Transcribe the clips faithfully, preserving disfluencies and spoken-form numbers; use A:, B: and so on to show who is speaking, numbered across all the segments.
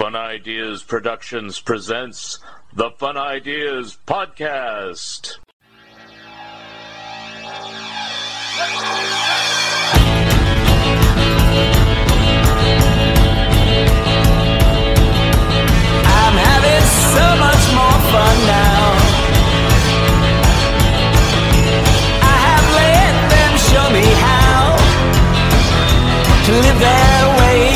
A: Fun Ideas Productions presents the Fun Ideas Podcast.
B: I'm having so much more fun now. I have let them show me how to live their way.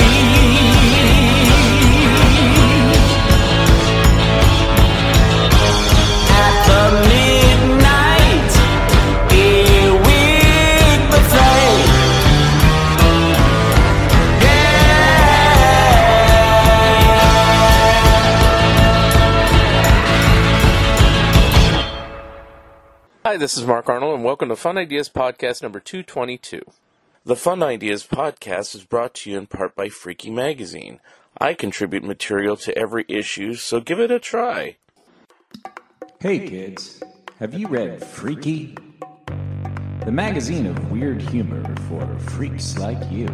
B: At the midnight earwig buffet.
C: Hi, this is Mark Arnold, and welcome to Fun Ideas Podcast number two twenty-two. The Fun Ideas Podcast is brought to you in part by Freaky Magazine. I contribute material to every issue, so give it a try.
D: Hey kids, have you read Freaky? The magazine of weird humor for freaks like you.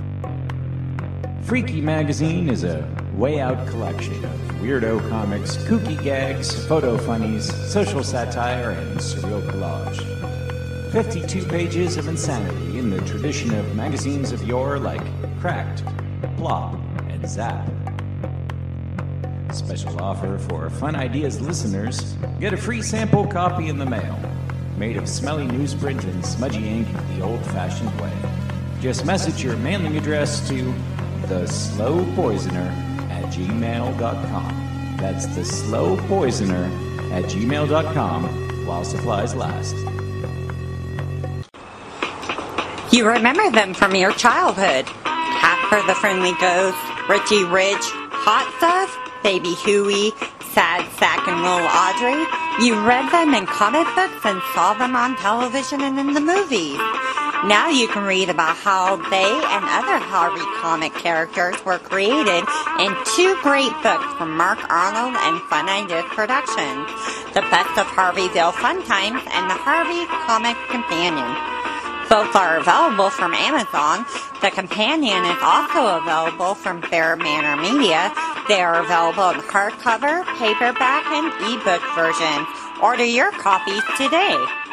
D: Freaky Magazine is a way out collection of weirdo comics, kooky gags, photo funnies, social satire, and surreal collage. fifty-two pages of insanity in the tradition of magazines of yore like Cracked, Plop, and Zap. Special offer for Fun Ideas listeners, get a free sample copy in the mail, made of smelly newsprint and smudgy ink the old-fashioned way. Just message your mailing address to the slow poisoner at gmail dot com. That's the slow poisoner at gmail dot com while supplies last.
E: You remember them from your childhood. Casper the Friendly Ghost, Richie Rich, Hot Stuff, Baby Huey, Sad Sack and Little Audrey. You read them in comic books and saw them on television and in the movies. Now you can read about how they and other Harvey comic characters were created in two great books from Mark Arnold and Fun Ideas Productions, The Best of Harveyville Fun Times and The Harvey Comic Companion. Both are available from Amazon. The Companion is also available from Bear Manor Media. They are available in hardcover, paperback, and ebook versions. Order your copies today.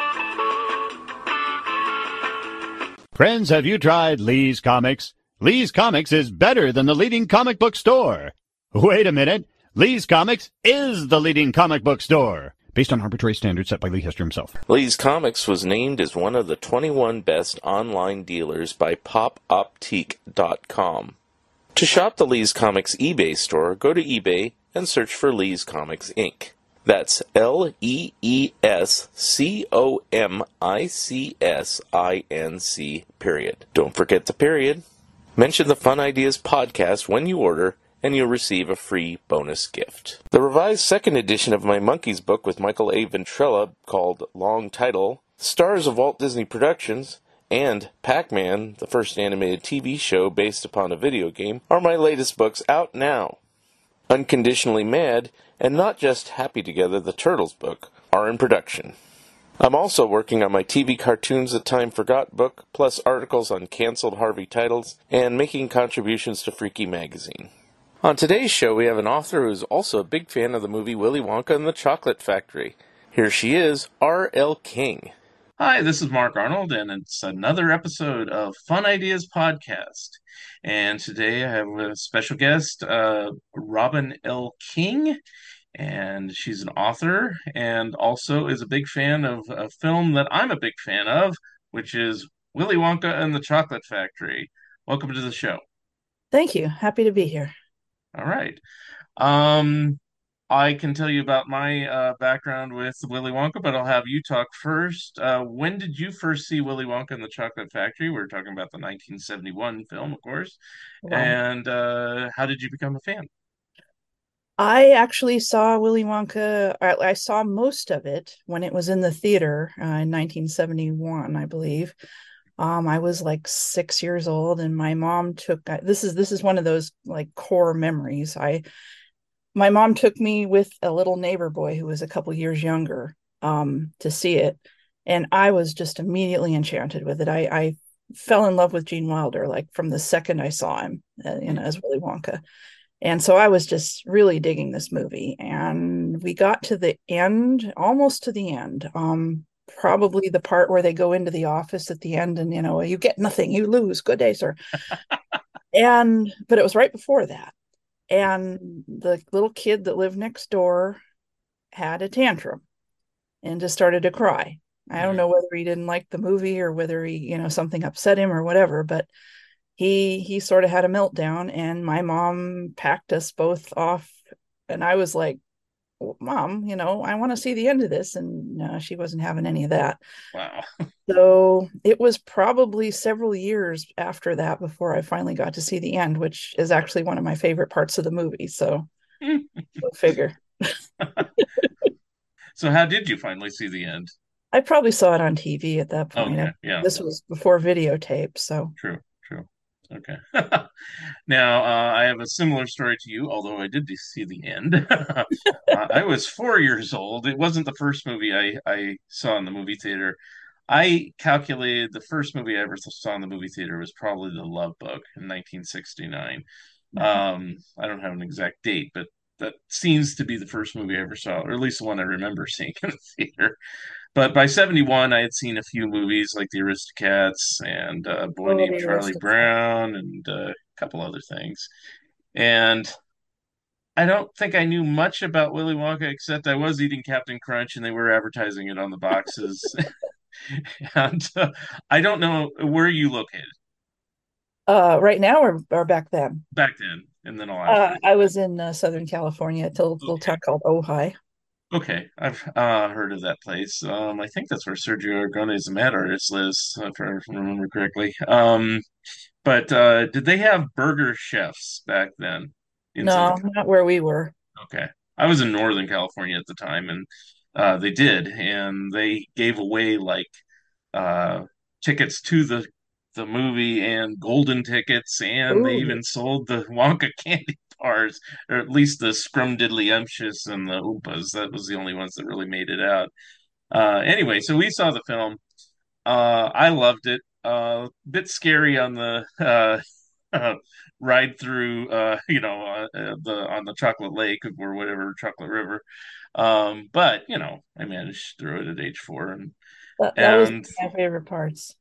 F: Friends, have you tried Lee's Comics? Lee's Comics is better than the leading comic book store. Wait a minute. Lee's Comics is the leading comic book store, based on arbitrary standards set by Lee Hester himself.
C: Lee's Comics was named as one of the twenty-one best online dealers by pop optique dot com. To shop the Lee's Comics eBay store, go to eBay and search for Lee's Comics Incorporated. That's L E E S C O M I C S I N C, period. Don't forget the period. Mention the Fun Ideas Podcast when you order, and you'll receive a free bonus gift. The revised second edition of my Monkeys book with Michael A. Ventrella, called Long Title, stars of Walt Disney Productions, and Pac-Man, the first animated T V show based upon a video game, are my latest books out now. Unconditionally Mad, and Not Just Happy Together, the Turtles book, are in production. I'm also working on my T V Cartoons That Time Forgot book, plus articles on canceled Harvey titles, and making contributions to Freaky Magazine. On today's show, we have an author who is also a big fan of the movie Willy Wonka and the Chocolate Factory. Here she is, R L. King.
G: Hi, this is Mark Arnold, and it's another episode of Fun Ideas Podcast. And today I have a special guest, uh, Robin L. King, and she's an author and also is a big fan of a film that I'm a big fan of, which is Willy Wonka and the Chocolate Factory. Welcome to the show.
H: Thank you. Happy to be here.
G: All right. Um, I can tell you about my uh, background with Willy Wonka, but I'll have you talk first. Uh, when did you first see Willy Wonka and the Chocolate Factory? We're talking about the nineteen seventy-one film, of course.
H: Wow.
G: And uh, how did you become a fan?
H: I actually saw Willy Wonka. I, I saw most of it when it was in the theater uh, in nineteen seventy-one, I believe. Um, I was like six years old, and my mom took. This is this is one of those like core memories. I my mom took me with a little neighbor boy who was a couple years younger um, to see it, and I was just immediately enchanted with it. I, I fell in love with Gene Wilder like from the second I saw him, uh, you know, as Willy Wonka. And so I was just really digging this movie. And we got to the end, almost to the end. Um, probably the part where they go into the office at the end and, you know, you get nothing, you lose. Good day, sir. And, but it was right before that. And the little kid that lived next door had a tantrum and just started to cry. I don't know whether he didn't like the movie or whether he, you know, something upset him or whatever, but he he sort of had a meltdown, and my mom packed us both off, and I was like, well, Mom, you know, I want to see the end of this, and uh, she wasn't having any of that.
G: Wow.
H: So it was probably several years after that before I finally got to see the end, which is actually one of my favorite parts of the movie. So go figure.
G: So how did you finally see the end?
H: I probably saw it on T V at that point.
G: Okay, yeah.
H: This was before videotape, so.
G: True, true. Okay. Now, uh, I have a similar story to you, although I did see the end. uh, I was four years old. It wasn't the first movie I, I saw in the movie theater. I calculated the first movie I ever saw in the movie theater was probably The Love Bug in nineteen sixty-nine. Um, I don't have an exact date, but that seems to be the first movie I ever saw, or at least the one I remember seeing in the theater. But by seventy-one, I had seen a few movies like The Aristocats and uh, Boy
H: Oh,
G: Named
H: the
G: Charlie
H: Aristocats.
G: Brown and uh, a couple other things. And I don't think I knew much about Willy Wonka except I was eating Captain Crunch and they were advertising it on the boxes. And uh, I don't know where you located
H: Uh, right now or, or back then?
G: back then, and then I'll ask
H: Uh,
G: you.
H: I was in uh, Southern California, at a little, little
G: Okay.
H: town called Ojai.
G: Okay, I've uh, heard of that place. Um, I think that's where Sergio Aragonés the Mad Artist lives, if I remember correctly. Um, but uh, did they have burger chefs back then in
H: No,
G: Southern
H: not where we were.
G: California? Okay, I was in Northern California at the time, and uh, they did, and they gave away like uh, tickets to the the movie and golden tickets, and they
H: Ooh.
G: even sold the Wonka candy bars, or at least the Scrumdiddlyumptious and the Oompas. That was the only ones that really made it out. Uh, anyway, so we saw the film. Uh, I loved it. A uh, bit scary on the uh, uh, ride through, uh, you know, uh, uh, the on the Chocolate Lake or whatever Chocolate River. Um, but you know, I managed through it at age four, and
H: That, that was
G: and
H: my favorite parts.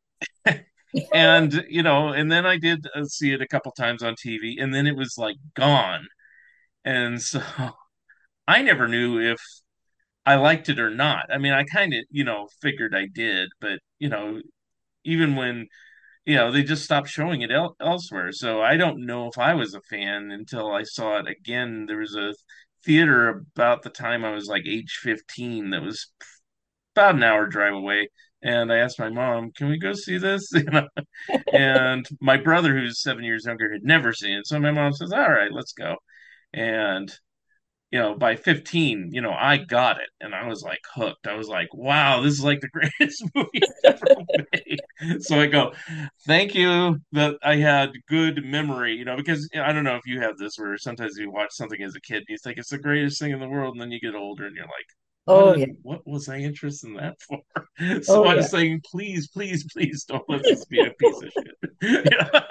G: and you know, and then I did uh, see it a couple times on T V, and then it was like gone, and so I never knew if I liked it or not. I mean, I kind of, you know, figured I did, but you know, even when you know they just stopped showing it el elsewhere, so I don't know if I was a fan until I saw it again. There was a theater about the time I was like age fifteen that was about an hour drive away. And I asked my mom, "Can we go see this?" You know, and my brother, who's seven years younger, had never seen it. So my mom says, "All right, let's go." And you know, by fifteen, you know, I got it, and I was like hooked. I was like, "Wow, this is like the greatest movie ever made." So I go, "Thank you that I had good memory," you know, because I don't know if you have this, where sometimes you watch something as a kid and you think it's the greatest thing in the world, and then you get older and you're like, what
H: Oh,
G: did,
H: yeah.
G: what was I interested in that for? So
H: Oh,
G: I'm
H: yeah.
G: saying, please, please, please don't let this be a piece of shit.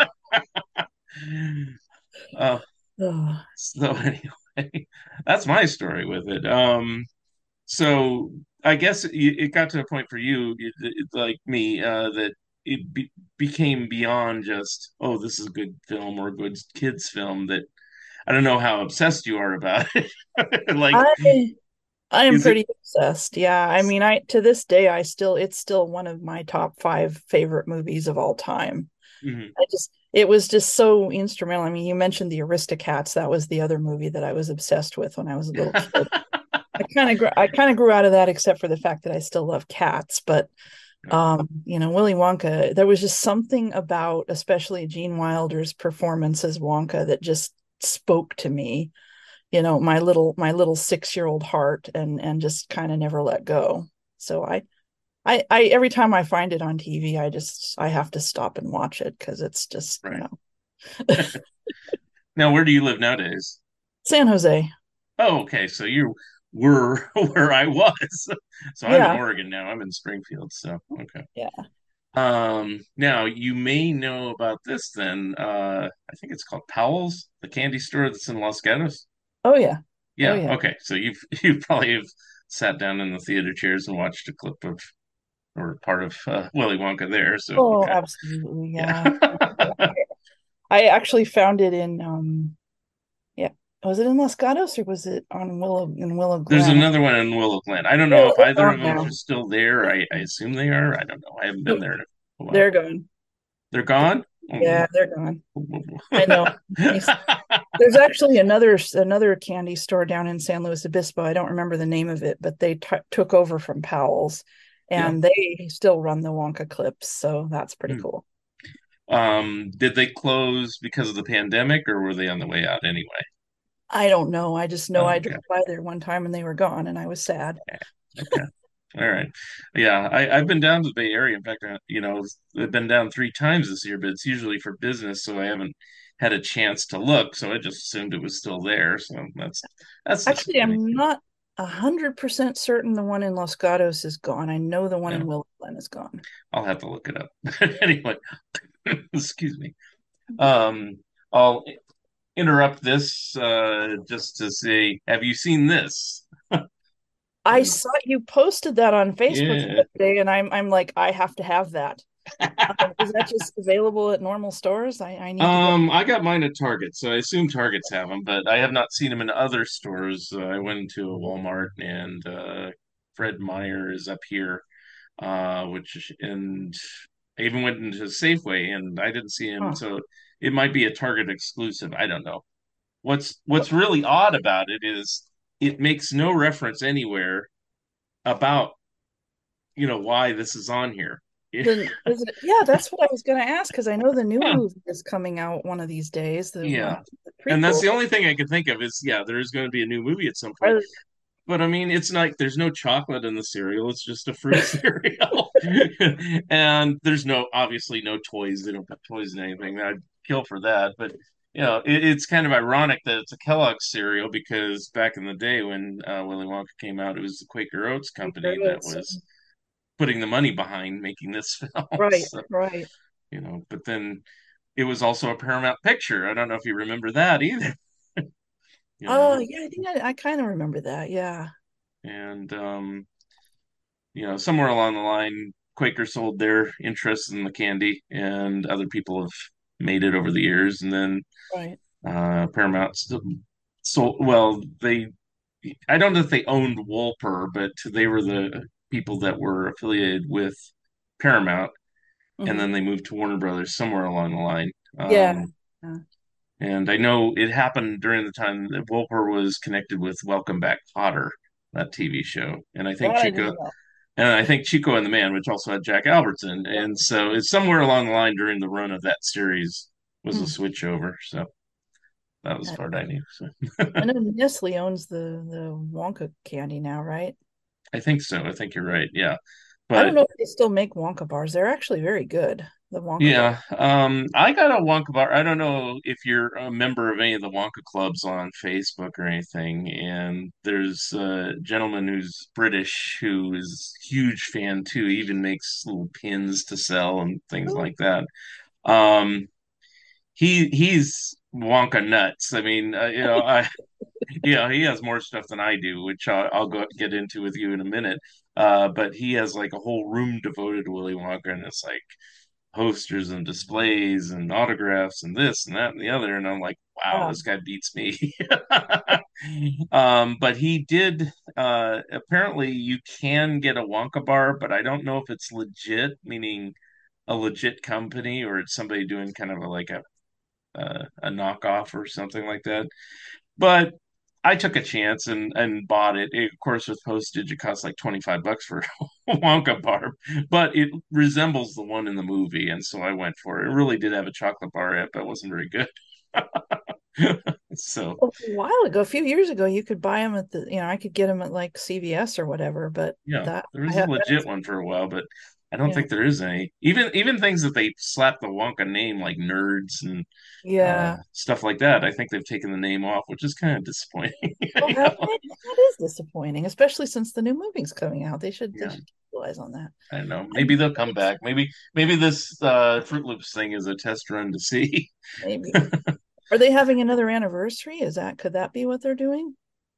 G: uh,
H: Oh.
G: so anyway, that's my story with it. Um, so I guess it, it got to a point for you, it, it, like me, uh, that it be, became beyond just, oh, this is a good film or a good kids film. That I don't know how obsessed you are about it. Like,
H: I I am
G: is it?
H: pretty obsessed. Yeah. I mean, I to this day I still it's still one of my top five favorite movies of all time.
G: Mhm.
H: I just it was just so instrumental. I mean, you mentioned the Aristocats. That was the other movie that I was obsessed with when I was a little kid. I kind of grew I kind of grew out of that except for the fact that I still love cats, but um, you know, Willy Wonka, there was just something about especially Gene Wilder's performance as Wonka that just spoke to me, you know, my little my little six-year-old heart and and just kind of never let go. So I I I every time I find it on T V, I just I have to stop and watch it because it's just, you
G: Right.
H: know,
G: Now, where do you live nowadays?
H: San Jose.
G: Oh, okay. So you were where I was. So I'm in
H: Yeah,
G: Oregon now. I'm in Springfield. So okay.
H: yeah.
G: Um, now you may know about this then. Uh, I think it's called Powell's, the candy store that's in Los Gatos.
H: Oh yeah. Oh
G: Yeah,
H: yeah.
G: okay. So you've you probably have sat down in the theater chairs and watched a clip of or part of uh, Willy Wonka there. So
H: Oh,
G: okay.
H: absolutely.
G: Yeah.
H: Yeah. I actually found it in um yeah. Was it in Los Gatos or was it on Willow in Willow
G: There's
H: Glen?
G: another one in Willow Glen. I don't know
H: Oh,
G: if
H: they're
G: either of
H: gone
G: them
H: now.
G: are still there. I, I assume they are. I don't know. I haven't been there in a while.
H: They're gone.
G: They're gone?
H: Yeah, they're gone. I know. There's actually another another candy store down in San Luis Obispo. I don't remember the name of it, but they t took over from Powell's, and
G: Yeah.
H: they still run the Wonka clips, so that's pretty
G: Hmm.
H: cool.
G: Um, did they close because of the pandemic, or were they on the way out anyway?
H: I don't know. I just know
G: Oh,
H: I
G: okay.
H: drove by there one time and they were gone, and I was sad.
G: Okay. All right. Yeah, I, I've been down to the Bay Area. In fact, I, you know, I've been down three times this year, but it's usually for business, so I haven't had a chance to look. So I just assumed it was still there. So that's that's
H: Actually,
G: disappointing.
H: I'm not a hundred percent certain the one in Los Gatos is gone. I know the one
G: Yeah,
H: in Willow Glen is gone.
G: I'll have to look it up. Anyway, excuse me. Um, I'll interrupt this uh, just to say, have you seen this?
H: I saw you posted that on Facebook the
G: Yeah.
H: other day, and I'm I'm like, I have to have that. Um, is that just available at normal stores? I, I need to get.
G: Um, I got mine at Target, so I assume Targets have them, but I have not seen them in other stores. Uh, I went into a Walmart and uh, Fred Meyer is up here, uh, which and I even went into Safeway and I didn't see him,
H: Huh.
G: so it might be a Target exclusive. I don't know. What's what's really odd about it is it makes no reference anywhere about, you know, why this is on here.
H: Then is it? Yeah, that's what I was going to ask because I know the new movie is coming out one of these days. The
G: Yeah.
H: one, the
G: And that's
H: prequel.
G: the only thing I could think of is, yeah, there is going to be a new movie at some point.
H: Are-
G: But I mean, it's like there's no chocolate in the cereal. It's just a fruit cereal. And there's no, obviously, no toys. They don't put toys in anything. I'd kill for that. But, you know, it, it's kind of ironic that it's a Kellogg's cereal because back in the day when uh, Willy Wonka came out, it was the Quaker Oats company that was putting the money behind making this film.
H: Right,
G: So,
H: right.
G: you know, but then it was also a Paramount picture. I don't know if you remember that either. You
H: Oh,
G: know,
H: yeah, I think I, I kind of remember that. Yeah.
G: and um, you know, somewhere along the line, Quaker sold their interest in the candy, and other people have made it over the years. And then
H: Right.
G: uh, Paramount still sold. Well, they, I don't know if they owned Wolper, but they were the people that were affiliated with Paramount, and
H: Hmm.
G: then they moved to Warner Brothers somewhere along the line.
H: Yeah.
G: Um,
H: Yeah.
G: and I know it happened during the time that Wolper was connected with Welcome Back, Kotter, that T V show, and I think
H: That I
G: Chico.
H: didn't know.
G: And I think Chico and the Man, which also had Jack Albertson. And so it's somewhere along the line during the run of that series was a
H: Hmm.
G: switch over. So that was
H: I
G: part I knew. So
H: I know Nestle owns the the Wonka candy now, right?
G: I think so. I think you're right. Yeah.
H: I don't
G: But
H: know if they still make Wonka bars. They're actually very good. The Wonka bar.
G: yeah, um, I got a Wonka bar. I don't know if you're a member of any of the Wonka clubs on Facebook or anything. And there's a gentleman who's British who is a huge fan too. He even makes little pins to sell and things
H: Oh,
G: like that. Um, he he's Wonka nuts. I mean, uh, you know, I yeah, he has more stuff than I do, which I'll, I'll go get into with you in a minute. Uh, but he has like a whole room devoted to Willy Wonka, and it's like posters and displays and autographs and this and that and the other. And I'm like, wow,
H: wow.
G: this guy beats me. Um, but he did. Uh, apparently, you can get a Wonka bar, but I don't know if it's legit, meaning a legit company or it's somebody doing kind of a, like a uh, a knockoff or something like that. But I took a chance and and bought it. It, of course, with postage, it costs like twenty-five bucks for a Wonka bar, but it resembles the one in the movie, and so I went for it. It really did have a chocolate bar in it, but it wasn't very good. So
H: A while ago, a few years ago, you could buy them at the, you know, I could get them at like C V S or whatever, but
G: yeah,
H: that
G: there
H: I
G: was a
H: have
G: legit
H: that.
G: one for a while, but I don't
H: Yeah.
G: think there is any. Even even things that they slap the Wonka name like Nerds and uh,
H: Yeah.
G: stuff like that. I think they've taken the name off, which is kind of disappointing.
H: Oh,
G: You
H: have
G: know?
H: they? That is disappointing, especially since the new movie's coming out. They should, they
G: Yeah.
H: should keep capitalize on that.
G: I don't know. Maybe they'll come back. Maybe maybe this uh, Fruit Loops thing is a test run to see.
H: Maybe. Are they having another anniversary? Is that could that be what they're doing?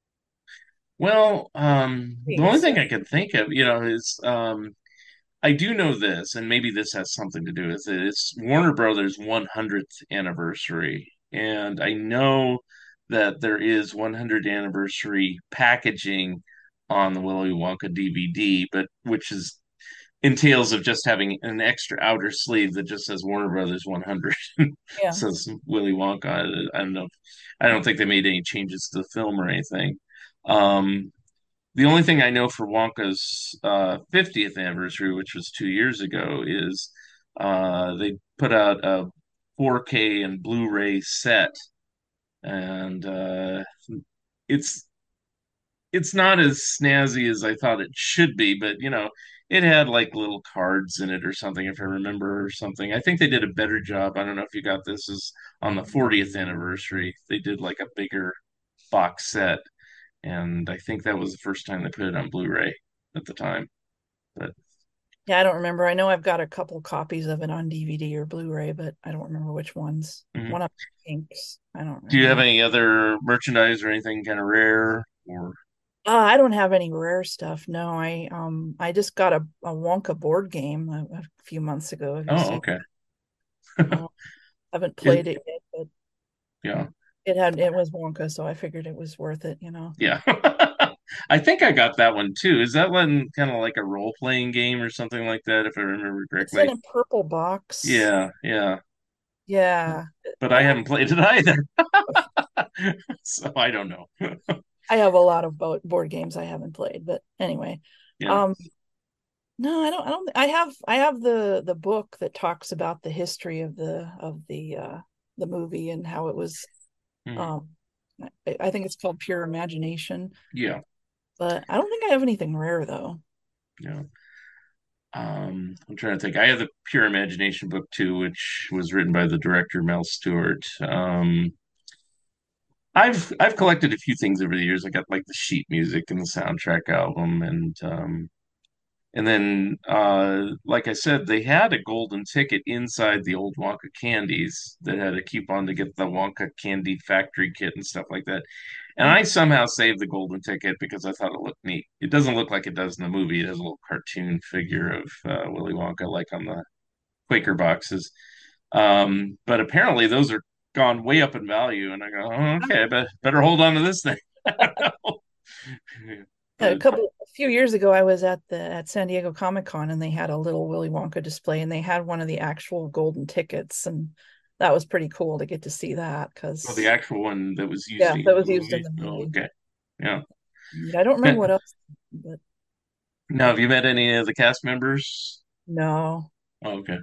G: Well, um, the only
H: Yes.
G: thing I can think of, you know, is um, I do know this, and maybe this has something to do with it. It's Warner Brothers' one hundredth anniversary, and I know that there is one hundredth anniversary packaging on the Willy Wonka D V D, but which is entails of just having an extra outer sleeve that just says Warner Brothers one hundred.
H: Yeah.
G: Says Willy Wonka. I don't know. I don't think they made any changes to the film or anything. Um, the only thing I know for Wonka's uh, fiftieth anniversary, which was two years ago, is uh, they put out a four K and Blu-ray set, and uh, it's it's not as snazzy as I thought it should be, but you know, it had like little cards in it or something, if I remember, or something. I think they did a better job. I don't know if you got this is on the fortieth anniversary. They did like a bigger box set, and I think that was the first time they put it on Blu-ray at the time. But
H: Yeah, I don't remember. I know I've got a couple copies of it on D V D or Blu-ray, but I don't remember which ones.
G: mhm.
H: One of Pink's. I don't
G: Do you have
H: remember.
G: any other merchandise or anything kind of rare or?
H: Uh, I don't have any rare stuff. No, I um I just got a, a Wonka board game a, a few months ago. Have you
G: Oh,
H: seen?
G: okay.
H: Uh, haven't
G: Is-
H: played it yet, but
G: yeah,
H: it had it was Wonka, so I figured it was worth it, you know.
G: yeah. I think I got that one too. Is that one kind of like a role-playing game or something like that, if I remember
H: It's in
G: correctly?
H: a purple box.
G: Yeah, yeah.
H: Yeah.
G: But
H: I
G: I
H: have
G: haven't played it either. So I don't know.
H: I have a lot of bo board games I haven't played, but anyway.
G: Yeah.
H: Um no, I don't I don't I have I have the the book that talks about the history of the of the uh the movie and how it was
G: Mhm.
H: um I, I think it's called Pure Imagination,
G: Yeah,
H: but I don't think I have anything rare though.
G: yeah. Um, I'm trying to think. I have the Pure Imagination book too, which was written by the director Mel Stewart. Um, I've I've collected a few things over the years. I got like the sheet music and the soundtrack album, and um, and then uh, like I said, they had a golden ticket inside the old Wonka candies that had a coupon to get the Wonka Candy Factory kit and stuff like that. And I somehow saved the golden ticket because I thought it looked neat. It doesn't look like it does in the movie. It has a little cartoon figure of uh, Willy Wonka, like on the Quaker boxes. Um, but apparently those are gone way up in value, and I go, oh, okay, I bet, better hold on to this thing.
H: A
G: But
H: couple a few years ago I was at the at San Diego Comic-Con and they had a little Willy Wonka display and they had one of the actual golden tickets and that was pretty cool to get to see that
G: well,
H: because
G: the actual one that was used
H: yeah,
G: in
H: that
G: the
H: was used in
G: movie.
H: the
G: Oh,
H: movie.
G: okay. Yeah.
H: I don't remember what else, but
G: Now, have you met any of the cast members?
H: no.
G: Oh, okay.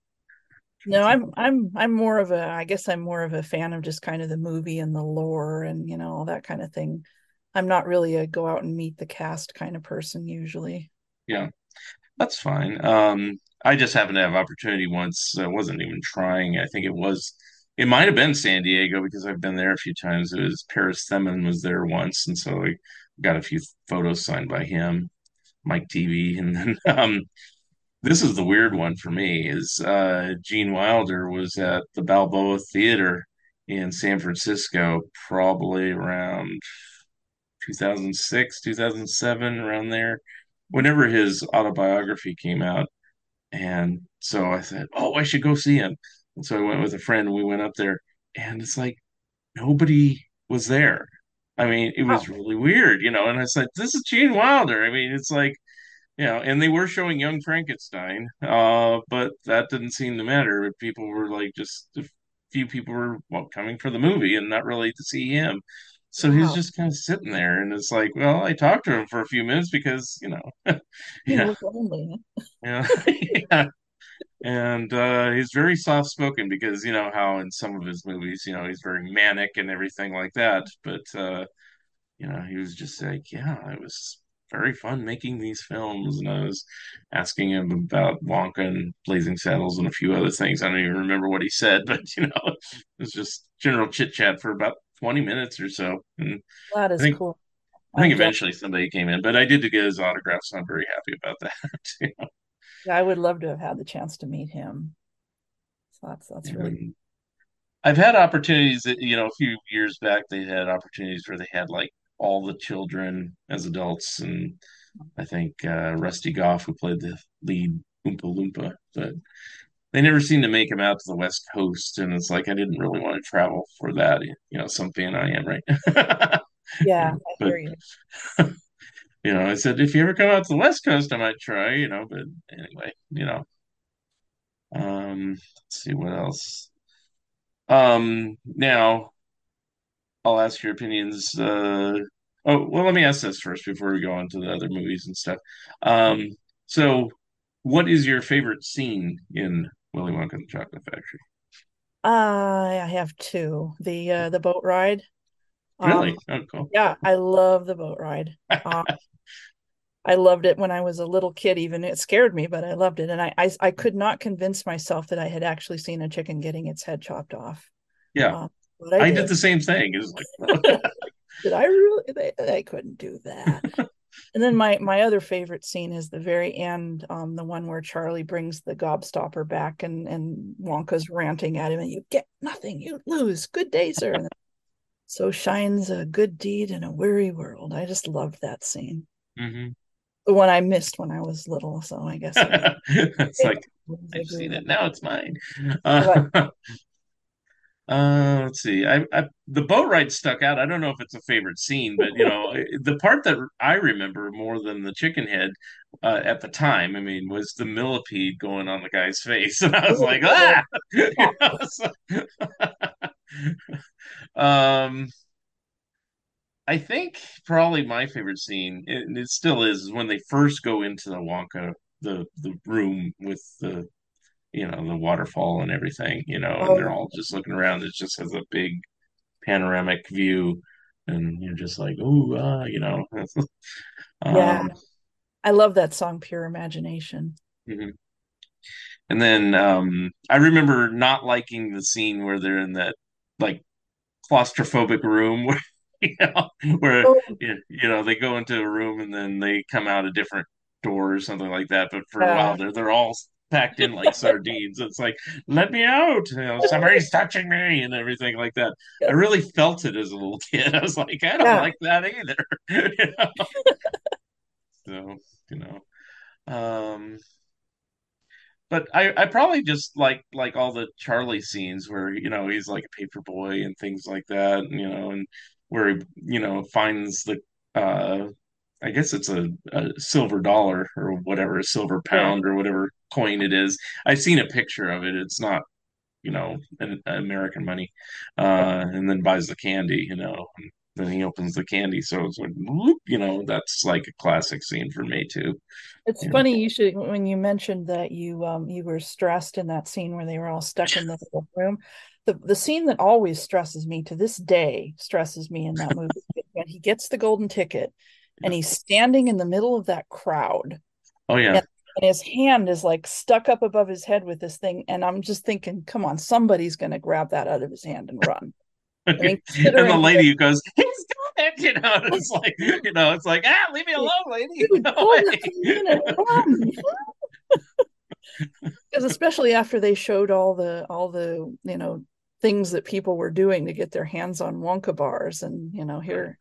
H: No, I'm I'm I'm more of a I guess I'm more of a fan of just kind of the movie and the lore and you know all that kind of thing. I'm not really a go out and meet the cast kind of person usually.
G: Yeah, that's fine. Um, I just happened to have opportunity once. I wasn't even trying. I think it was, it might have been San Diego because I've been there a few times. It was Paris Themin was there once, and so I got a few photos signed by him, Mike T V, and then um, this is the weird one for me is uh, Gene Wilder was at the Balboa Theater in San Francisco, probably around two thousand six, two thousand seven, around there, whenever his autobiography came out. And so I said, oh, I should go see him. And so I went with a friend and we went up there, and it's like nobody was there. I mean, it
H: Oh,
G: was really weird, you know. And I said, this is Gene Wilder. I mean, it's like, you know, and they were showing Young Frankenstein, uh, but that didn't seem to matter. People were like, just a few people were well, coming for the movie and not really to see him. So he was
H: wow.
G: just kind of sitting there, and it's like, well, I talked to him for a few minutes because, you know,
H: You
G: yeah,
H: look lonely.
G: yeah, yeah. And uh, he's very soft spoken because, you know, how in some of his movies, you know, he's very manic and everything like that. But uh, you know, he was just like, yeah, it was very fun making these films. And I was asking him about Wonka and Blazing Saddles and a few other things. I don't even remember what he said, but you know, it was just general chit chat for about twenty minutes or so. And
H: That
G: I
H: is
G: think
H: cool.
G: I think
H: I'm
G: eventually somebody came in, but I did to get his autograph, so I'm very happy about that. You know?
H: I would love to have had the chance to meet him. So that's that's really
G: Um, I've had opportunities that, you know, a few years back, they had opportunities where they had like all the children as adults. And I think uh, Rusty Goff, who played the lead Oompa Loompa, but they never seemed to make him out to the West Coast. And it's like, I didn't really want to travel for that. You know, some fan I am, right?
H: yeah,
G: Yeah,
H: I
G: but,
H: hear you.
G: you know, I said, if you ever come out to the West Coast, I might try, you know, but anyway, you know. Um, let's see what else. Um, now I'll ask your opinions. Uh, oh, well, let me ask this first before we go on to the other movies and stuff. Um, so, what is your favorite scene in Willy Wonka and the Chocolate Factory?
H: Uh, I have two. The uh, the boat ride. Um,
G: Really? Oh, cool.
H: yeah, I love the boat ride. Uh, I loved it when I was a little kid, even. It scared me, but I loved it. And I, I, I could not convince myself that I had actually seen a chicken getting its head chopped off.
G: Yeah,
H: Um, but I
G: I did
H: did.
G: the same thing. It was like,
H: Did I really? They, they couldn't do that. And then my my other favorite scene is the very end, um, the one where Charlie brings the gobstopper back and and Wonka's ranting at him, and you get nothing, you lose. Good day, sir. And so shines a good deed in a weary world. I just loved that scene.
G: Mhm.
H: The one I missed when I was little, so I guess I,
G: It's like,
H: I
G: I've
H: agree
G: seen
H: with
G: it. Now it's mine.
H: that.
G: Uh, Uh, let's see. I, I the boat ride stuck out. I don't know if it's a favorite scene, but you know, the part that I remember more than the chicken head uh, at the time, I mean, was the millipede going on the guy's face, and I was like, ah. You know, so- um, I think probably my favorite scene, and it still is, is when they first go into the Wonka the the room with the you know the waterfall and everything, you know, and they're
H: Oh,
G: all just looking around. It just has a big panoramic view, and you're just like, oh, uh, you know.
H: yeah.
G: um,
H: I love that song, Pure Imagination.
G: mhm. And then um, I remember not liking the scene where they're in that like claustrophobic room where you know where
H: Oh,
G: you you know they go into a room and then they come out a different door or something like that. But for a while
H: yeah.
G: they're they're all packed in like sardines. It's like, let me out, you know, somebody's touching me and everything like that. I really felt it as a little kid. I was like, I don't
H: Yeah.
G: like that either. You know? So, you know. Um but I, I probably just like like all the Charlie scenes where you know he's like a paper boy and things like that, you know, and where he you know finds the uh I guess it's a, a silver dollar or whatever, a silver
H: Yeah.
G: pound or whatever coin it is. I've seen a picture of it. It's not you know an, American money, uh, and then buys the candy, you know. And then he opens the candy, so it's like, whoop, you know, that's like a classic scene for me too.
H: It's
G: You know?
H: funny you should when you mentioned that you um you were stressed in that scene where they were all stuck in the little room. The the scene that always stresses me to this day stresses me in that movie is when he gets the golden ticket and he's standing in the middle of that crowd
G: Oh yeah.
H: and, and his hand is like stuck up above his head with this thing, and I'm just thinking, come on, somebody's gonna grab that out of his hand and run. I mean,
G: And the
H: considering
G: lady
H: that,
G: who goes, he's got it, you know, it's like, you know, it's like, ah, leave me alone, lady.
H: dude,
G: No
H: hold
G: way.
H: it for a minute, run. Because especially after they showed all the all the you know things that people were doing to get their hands on Wonka bars, and you know here.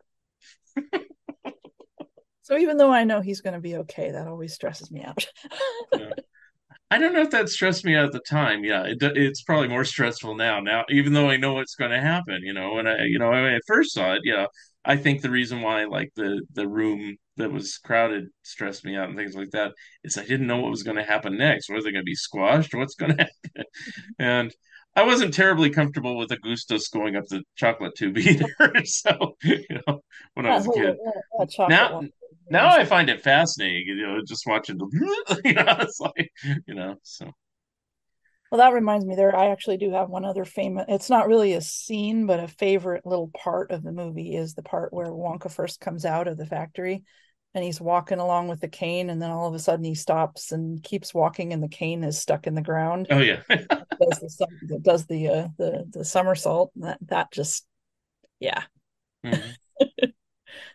H: So even though I know he's going to be okay, that always stresses me out.
G: Yeah. I don't know if that stressed me out at the time. Yeah, it, it's probably more stressful now. Now, even though I know what's going to happen, you know, when I, you know, when I first saw it, yeah, I think the reason why like the the room that was crowded stressed me out and things like that is I didn't know what was going to happen next. Was it going to be squashed? What's going to happen? And I wasn't terribly comfortable with Augustus going up the chocolate tube either. So, you know, when I
H: That
G: was a
H: whole
G: kid.
H: that, that chocolate
G: Now,
H: one.
G: now I find it fascinating, you know, just watching the, you know, it's like, you know, so.
H: Well, that reminds me, there I actually do have one other famous. It's not really a scene, but a favorite little part of the movie is the part where Wonka first comes out of the factory, and he's walking along with the cane, and then all of a sudden he stops and keeps walking, and the cane is stuck in the ground.
G: Oh yeah.
H: does the does the uh, the the somersault. That that just yeah.
G: Mhm.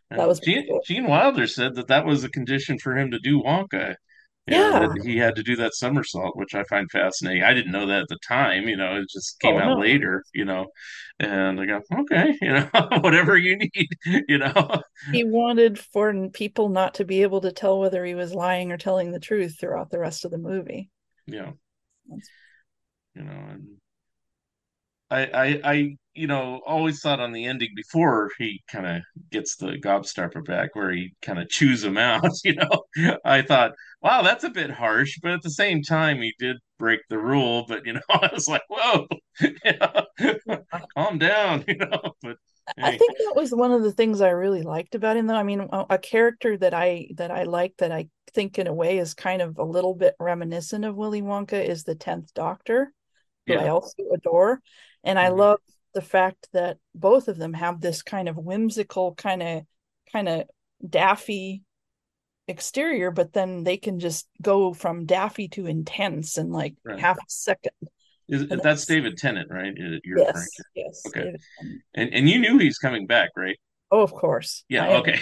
H: That was
G: Gene,
H: cool.
G: Gene Wilder said that that was a condition for him to do Wonka. You know,
H: Yeah.
G: that he had to do that somersault, which I find fascinating. I didn't know that at the time, you know, it just came
H: Oh
G: out
H: no.
G: later, you know, and I go, okay, you know, whatever you need, you know.
H: He wanted for people not to be able to tell whether he was lying or telling the truth throughout the rest of the movie.
G: Yeah.
H: That's...
G: You know, and I, I, I, you know, always thought on the ending before he kind of gets the gobstopper back, where he kind of chews him out. You know, I thought, wow, that's a bit harsh, but at the same time, he did break the rule. But you know, I was like, whoa, you know, calm down, you know. But
H: I
G: hey,
H: think that was one of the things I really liked about him, though. I mean, a, a character that I that I like that I think in a way is kind of a little bit reminiscent of Willy Wonka is the tenth Doctor, who I
G: yeah,
H: also adore. And I
G: mhm,
H: love the fact that both of them have this kind of whimsical, kind of kind of daffy exterior, but then they can just go from daffy to intense in like
G: right.
H: half a second.
G: Is,
H: And
G: that's
H: that's
G: David Tennant, right? You're referring
H: yes,
G: to?
H: yes,
G: Okay,
H: David.
G: and and you knew he's coming back, right?
H: Oh, of course.
G: Yeah,
H: I
G: okay.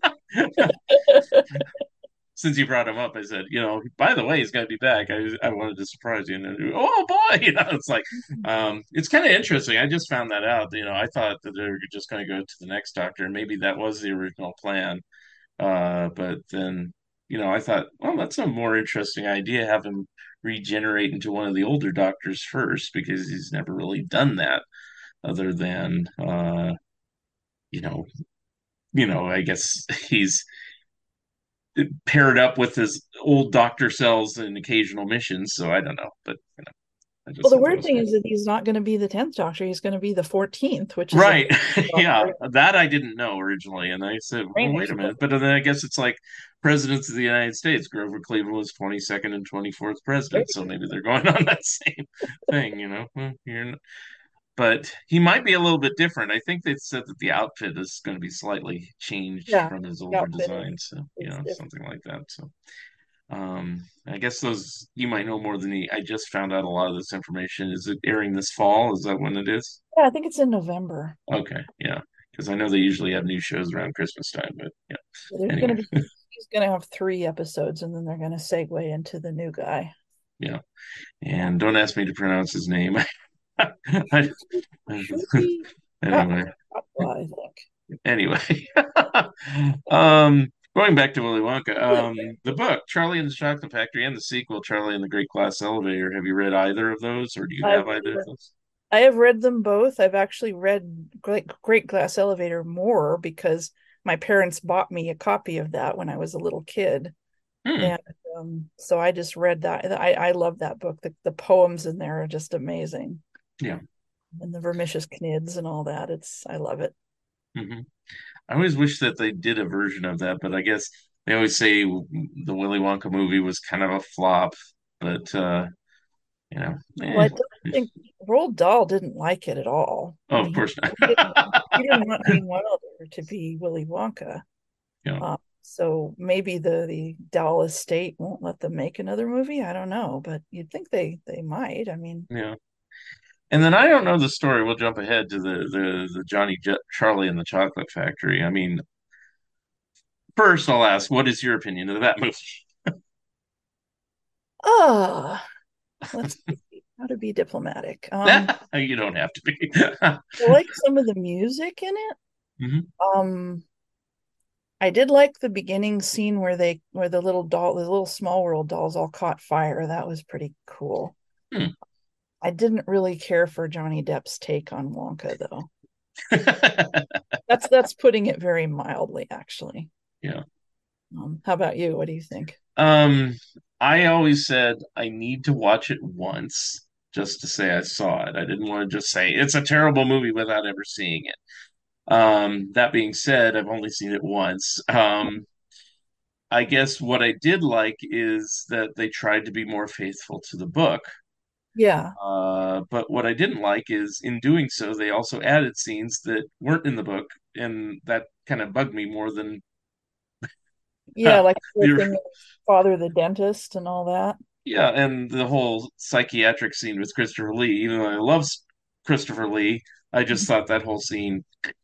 G: Since you brought him up, I said, you know, by the way, he's got to be back. I I wanted to surprise you, and then, oh boy, you know, it's like, um, it's kind of interesting. I just found that out. You know, I thought that they were just going to go to the next Doctor, and maybe that was the original plan. Uh, but then, you know, I thought, well, that's a more interesting idea. Have him regenerate into one of the older Doctors first, because he's never really done that, other than, uh, you know, you know, I guess he's paired up with his old doctor cells in occasional missions. So I don't know, but you know, I
H: Well,
G: just
H: the
G: thought that
H: weird
G: was
H: thing
G: cool.
H: is that he's not going to be the tenth Doctor. He's going to be the fourteenth, which is a
G: Right. Yeah. That I didn't know originally. And I said, well, wait
H: strange.
G: a minute. But then I guess it's like presidents of the United States. Grover Cleveland was twenty-second and twenty-fourth president. So maybe they're going on that same thing, you know. Well, you're not, but he might be a little bit different. I think they said that the outfit is going to be slightly changed
H: Yeah,
G: from his
H: the
G: older
H: outfit
G: design. So, you
H: is
G: know,
H: different.
G: something like that. So. Um, I guess those you might know more than me. I just found out a lot of this information. Is it airing this fall? Is that when it is?
H: Yeah, I think it's in November.
G: Okay, yeah, because I know they usually have new shows around Christmas time. But yeah,
H: There's going
G: anyway,
H: to be he's going to have three episodes, and then they're going to segue into the new guy.
G: yeah.
H: Yeah,
G: And don't ask me to pronounce his name. I-
H: Shuki
G: anyway,
H: Atwell, I think.
G: anyway, um, going back to Willy Wonka, um, the book Charlie and the Chocolate Factory and the sequel Charlie and the Great Glass Elevator. Have you read either of those, or do you
H: I've
G: have either of those?
H: I have read them both. I've actually read Great, Great Glass Elevator more because my parents bought me a copy of that when I was a little kid.
G: Hmm.
H: And um, so I just read that. I, I love that book. The, the poems in there are just amazing.
G: Yeah.
H: And the Vermicious Knids and all that. It's I love it.
G: Hmm. I always wish that they did a version of that, but I guess they always say the Willy Wonka movie was kind of a flop. But uh, you know,
H: Well, I
G: eh.
H: don't think Roald Dahl didn't like it at all. I
G: Oh, of
H: mean,
G: course not.
H: he, he didn't he didn't want Gene Wilder to be Willy Wonka.
G: Yeah,
H: Uh, so maybe the the Dahl estate won't let them make another movie. I don't know, but you'd think they they might. I mean,
G: yeah. And then I don't know the story. We'll jump ahead to the the the Johnny J Charlie and the Chocolate Factory. I mean, first I'll ask, what is your opinion of that movie?
H: ah, let's see how to be diplomatic. Um,
G: You don't have to be.
H: I like some of the music in it.
G: Mhm.
H: Um, I did like the beginning scene where they where the little doll, the little Small World dolls all caught fire. That was pretty cool.
G: Hmm.
H: I didn't really care for Johnny Depp's take on Wonka, though. That's that's putting it very mildly, actually.
G: Yeah.
H: Um, how about you? What do you think?
G: Um, I always said I need to watch it once just to say I saw it. I didn't want to just say it's a terrible movie without ever seeing it. Um, that being said, I've only seen it once. Um, I guess what I did like is that they tried to be more faithful to the book.
H: Yeah,
G: Uh, but what I didn't like is in doing so, they also added scenes that weren't in the book, and that kind of bugged me more than
H: yeah, like the
G: the
H: thing with Father the dentist and all that.
G: yeah, and the whole psychiatric scene with Christopher Lee. Even though I love Christopher Lee, I just thought that whole scene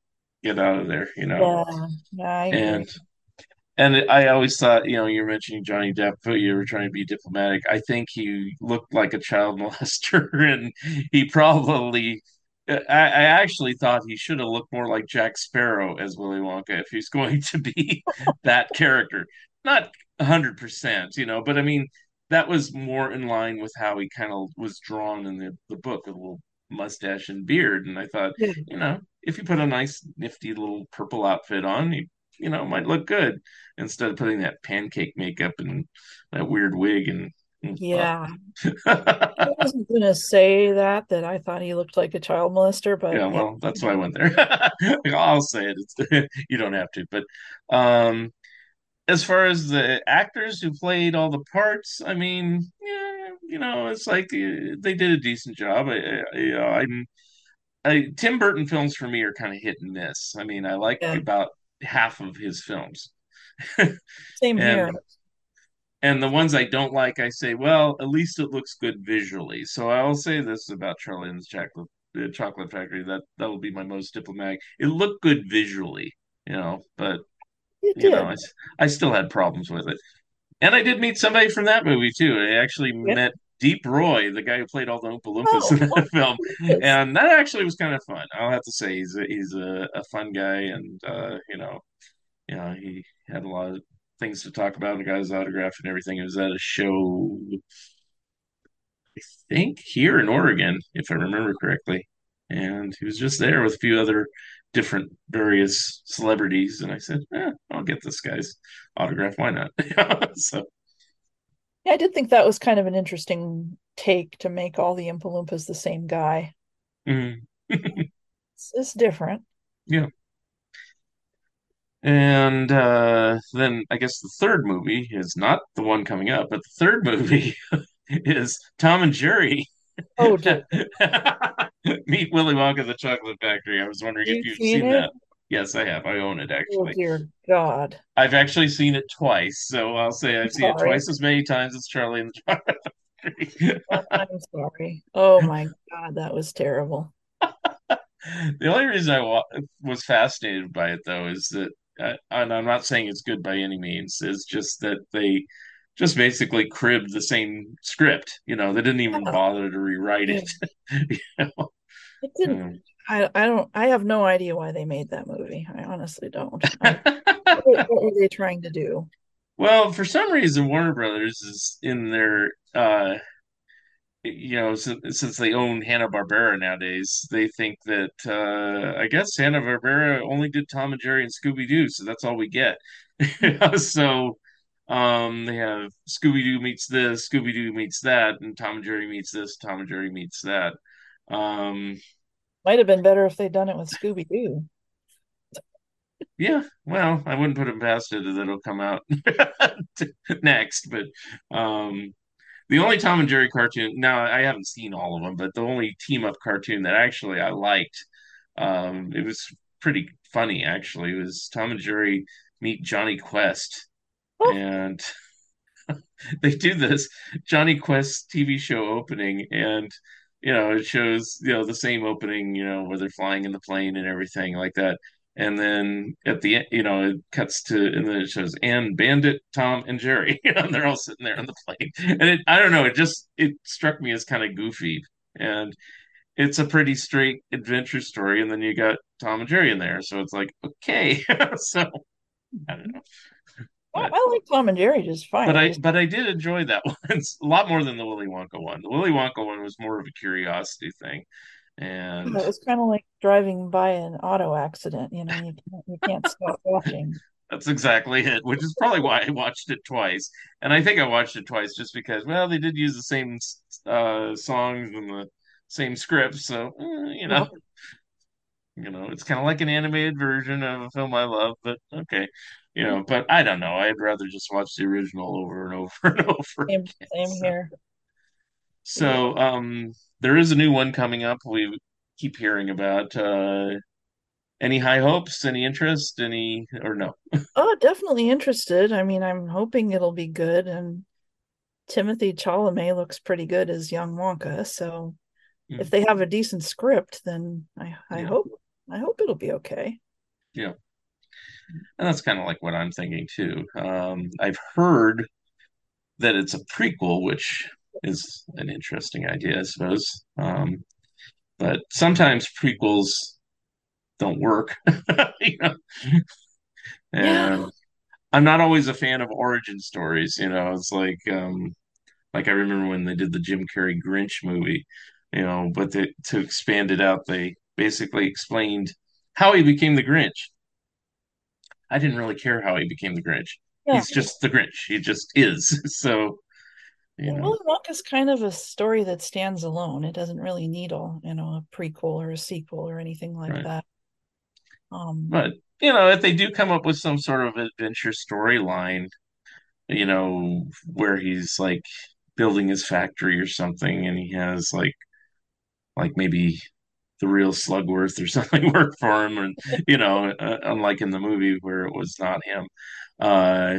G: get out of there, you know.
H: Yeah, yeah, I agree.
G: And and I always thought, you know, you're mentioning Johnny Depp, but you were trying to be diplomatic. I think he looked like a child molester, and he probably. I, I actually thought he should have looked more like Jack Sparrow as Willy Wonka if he's going to be that character. Not one hundred percent, you know, but I mean, that was more in line with how he kind of was drawn in the, the book with a little mustache and beard. And I thought,
H: Yeah.
G: you know, if you put a nice, nifty little purple outfit on, he, you know, might look good instead of putting that pancake makeup and that weird wig and
H: Yeah. I wasn't gonna say that that I thought he looked like a child molester, but
G: yeah,
H: yeah.
G: well, that's why I went there. I'll say it. It's, you don't have to, but um, as far as the actors who played all the parts, I mean, yeah, you know, it's like uh, they did a decent job. I, I, you know, I'm, I, Tim Burton films for me are kind of hit and miss. I mean, I like
H: Yeah.
G: about half of his films,
H: Same
G: and
H: here.
G: and the ones I don't like, I say, well, at least it looks good visually. So I'll say this about Charlie and the Chocolate, the Chocolate Factory. That that'll be my most diplomatic. It looked good visually, you know, but
H: It
G: you know,
H: did.
G: I, I still had problems with it. And I did meet somebody from that movie too. I actually
H: Yeah.
G: met Deep Roy, the guy who played all the Oompa Loompas
H: Oh,
G: in that film,
H: yes.
G: and that actually was kind of fun. I'll have to say he's a, he's a, a fun guy, and uh, you know, you know, he had a lot of things to talk about. And got his autograph and everything. It was at a show, I think, here in Oregon, if I remember correctly, and he was just there with a few other different various celebrities. And I said, eh, I'll get this guy's autograph. Why not? So.
H: Yeah, I did think that was kind of an interesting take to make all the Oompa Loompas the same guy.
G: Mhm.
H: It's, it's different.
G: Yeah. And uh, then I guess the third movie is not the one coming up, but the third movie is Tom and Jerry.
H: Oh, dear.
G: Meet Willy Wonka, the Chocolate Factory. I was wondering if
H: You've
G: you've
H: seen
G: seen
H: it?
G: that. Yes, I have. I own it
H: Oh,
G: actually.
H: dear God.
G: I've actually seen it twice, so I'll say
H: I'm
G: I've seen it
H: sorry.
G: twice as many times as Charlie and the Chocolate Factory.
H: I'm sorry. Oh my God, that was terrible.
G: The only reason I wa was fascinated by it, though, is that, uh, and I'm not saying it's good by any means, is just that they just basically cribbed the same script. You know, they didn't even
H: Yeah.
G: bother to rewrite
H: Yeah.
G: it. You know?
H: It didn't.
G: Um,
H: I, I don't. I have no idea why they made that movie. I honestly don't. I, what, what were they trying to do?
G: well, for some reason, Warner Brothers is in their, uh, you know, since, since they own Hanna-Barbera nowadays, they think that uh, I guess Hanna-Barbera only did Tom and Jerry and Scooby-Doo, so that's all we get. So um, they have Scooby-Doo meets this, Scooby-Doo meets that, and Tom and Jerry meets this, Tom and Jerry meets that. Um,
H: Might have been better if they'd done it with Scooby Doo.
G: yeah, well, I wouldn't put it past it that it'll come out next, but um, the only Tom and Jerry cartoon, now I haven't seen all of them, but the only team up cartoon that actually I liked, um, it was pretty funny actually, it was Tom and Jerry meet Johnny Quest.
H: Oh,
G: And they do this Johnny Quest T V show opening, and you know, it shows, you know, the same opening, you know, where they're flying in the plane and everything like that. And then at the end, you know, it cuts to, and then it shows and Bandit, Tom, and Jerry, you know, and they're all sitting there on the plane. And it, I don't know, it just it struck me as kind of goofy, and it's a pretty straight adventure story. And then you got Tom and Jerry in there, so it's like, okay, so I don't know,
H: I,
G: but
H: I like Tom and Jerry just fine.
G: but
H: I
G: I
H: just,
G: but I did enjoy that one It's a lot more than the Willy Wonka one. The Willy Wonka one was more of a curiosity thing, and
H: it was kind of like driving by an auto accident. You know, you can't, you can't stop watching.
G: that's exactly it. Which is probably why I watched it twice. And I think I watched it twice just because, well, they did use the same uh, songs and the same scripts, so eh, you know,
H: Yep.
G: you know, it's kind of like an animated version of a film I love. But okay, you know, but I don't know. I'd rather just watch the original over and over and over
H: Same,
G: again.
H: same
G: So.
H: here. Yeah.
G: So um, there is a new one coming up. We keep hearing about. Uh, any high hopes? Any interest? Any or no?
H: Oh, definitely interested. I mean, I'm hoping it'll be good. And Timothy Chalamet looks pretty good as young Wonka. So if they have a decent script, then I, I
G: Yeah.
H: hope I hope it'll be okay.
G: Yeah. And that's kind of like what I'm thinking too. Um, I've heard that it's a prequel, which is an interesting idea, I suppose. Um, but sometimes prequels don't work, you know?
H: Yeah.
G: And I'm not always a fan of origin stories, you know. It's like um, like I remember when they did the Jim Carrey Grinch movie, you know, but they, to expand it out, they basically explained how he became the Grinch. I didn't really care how he became the Grinch.
H: Yeah.
G: He's just the Grinch. He just is. So, you
H: And
G: know,
H: Willy Wonka's kind of a story that stands alone. It doesn't really need a, you know, a prequel or a sequel or anything like
G: right.
H: that. Um,
G: But, you know, if they do come up with some sort of adventure storyline, you know, where he's like building his factory or something and he has like like maybe the real Slugworth or something work for him, and you know, uh, unlike in the movie where it was not him. Uh,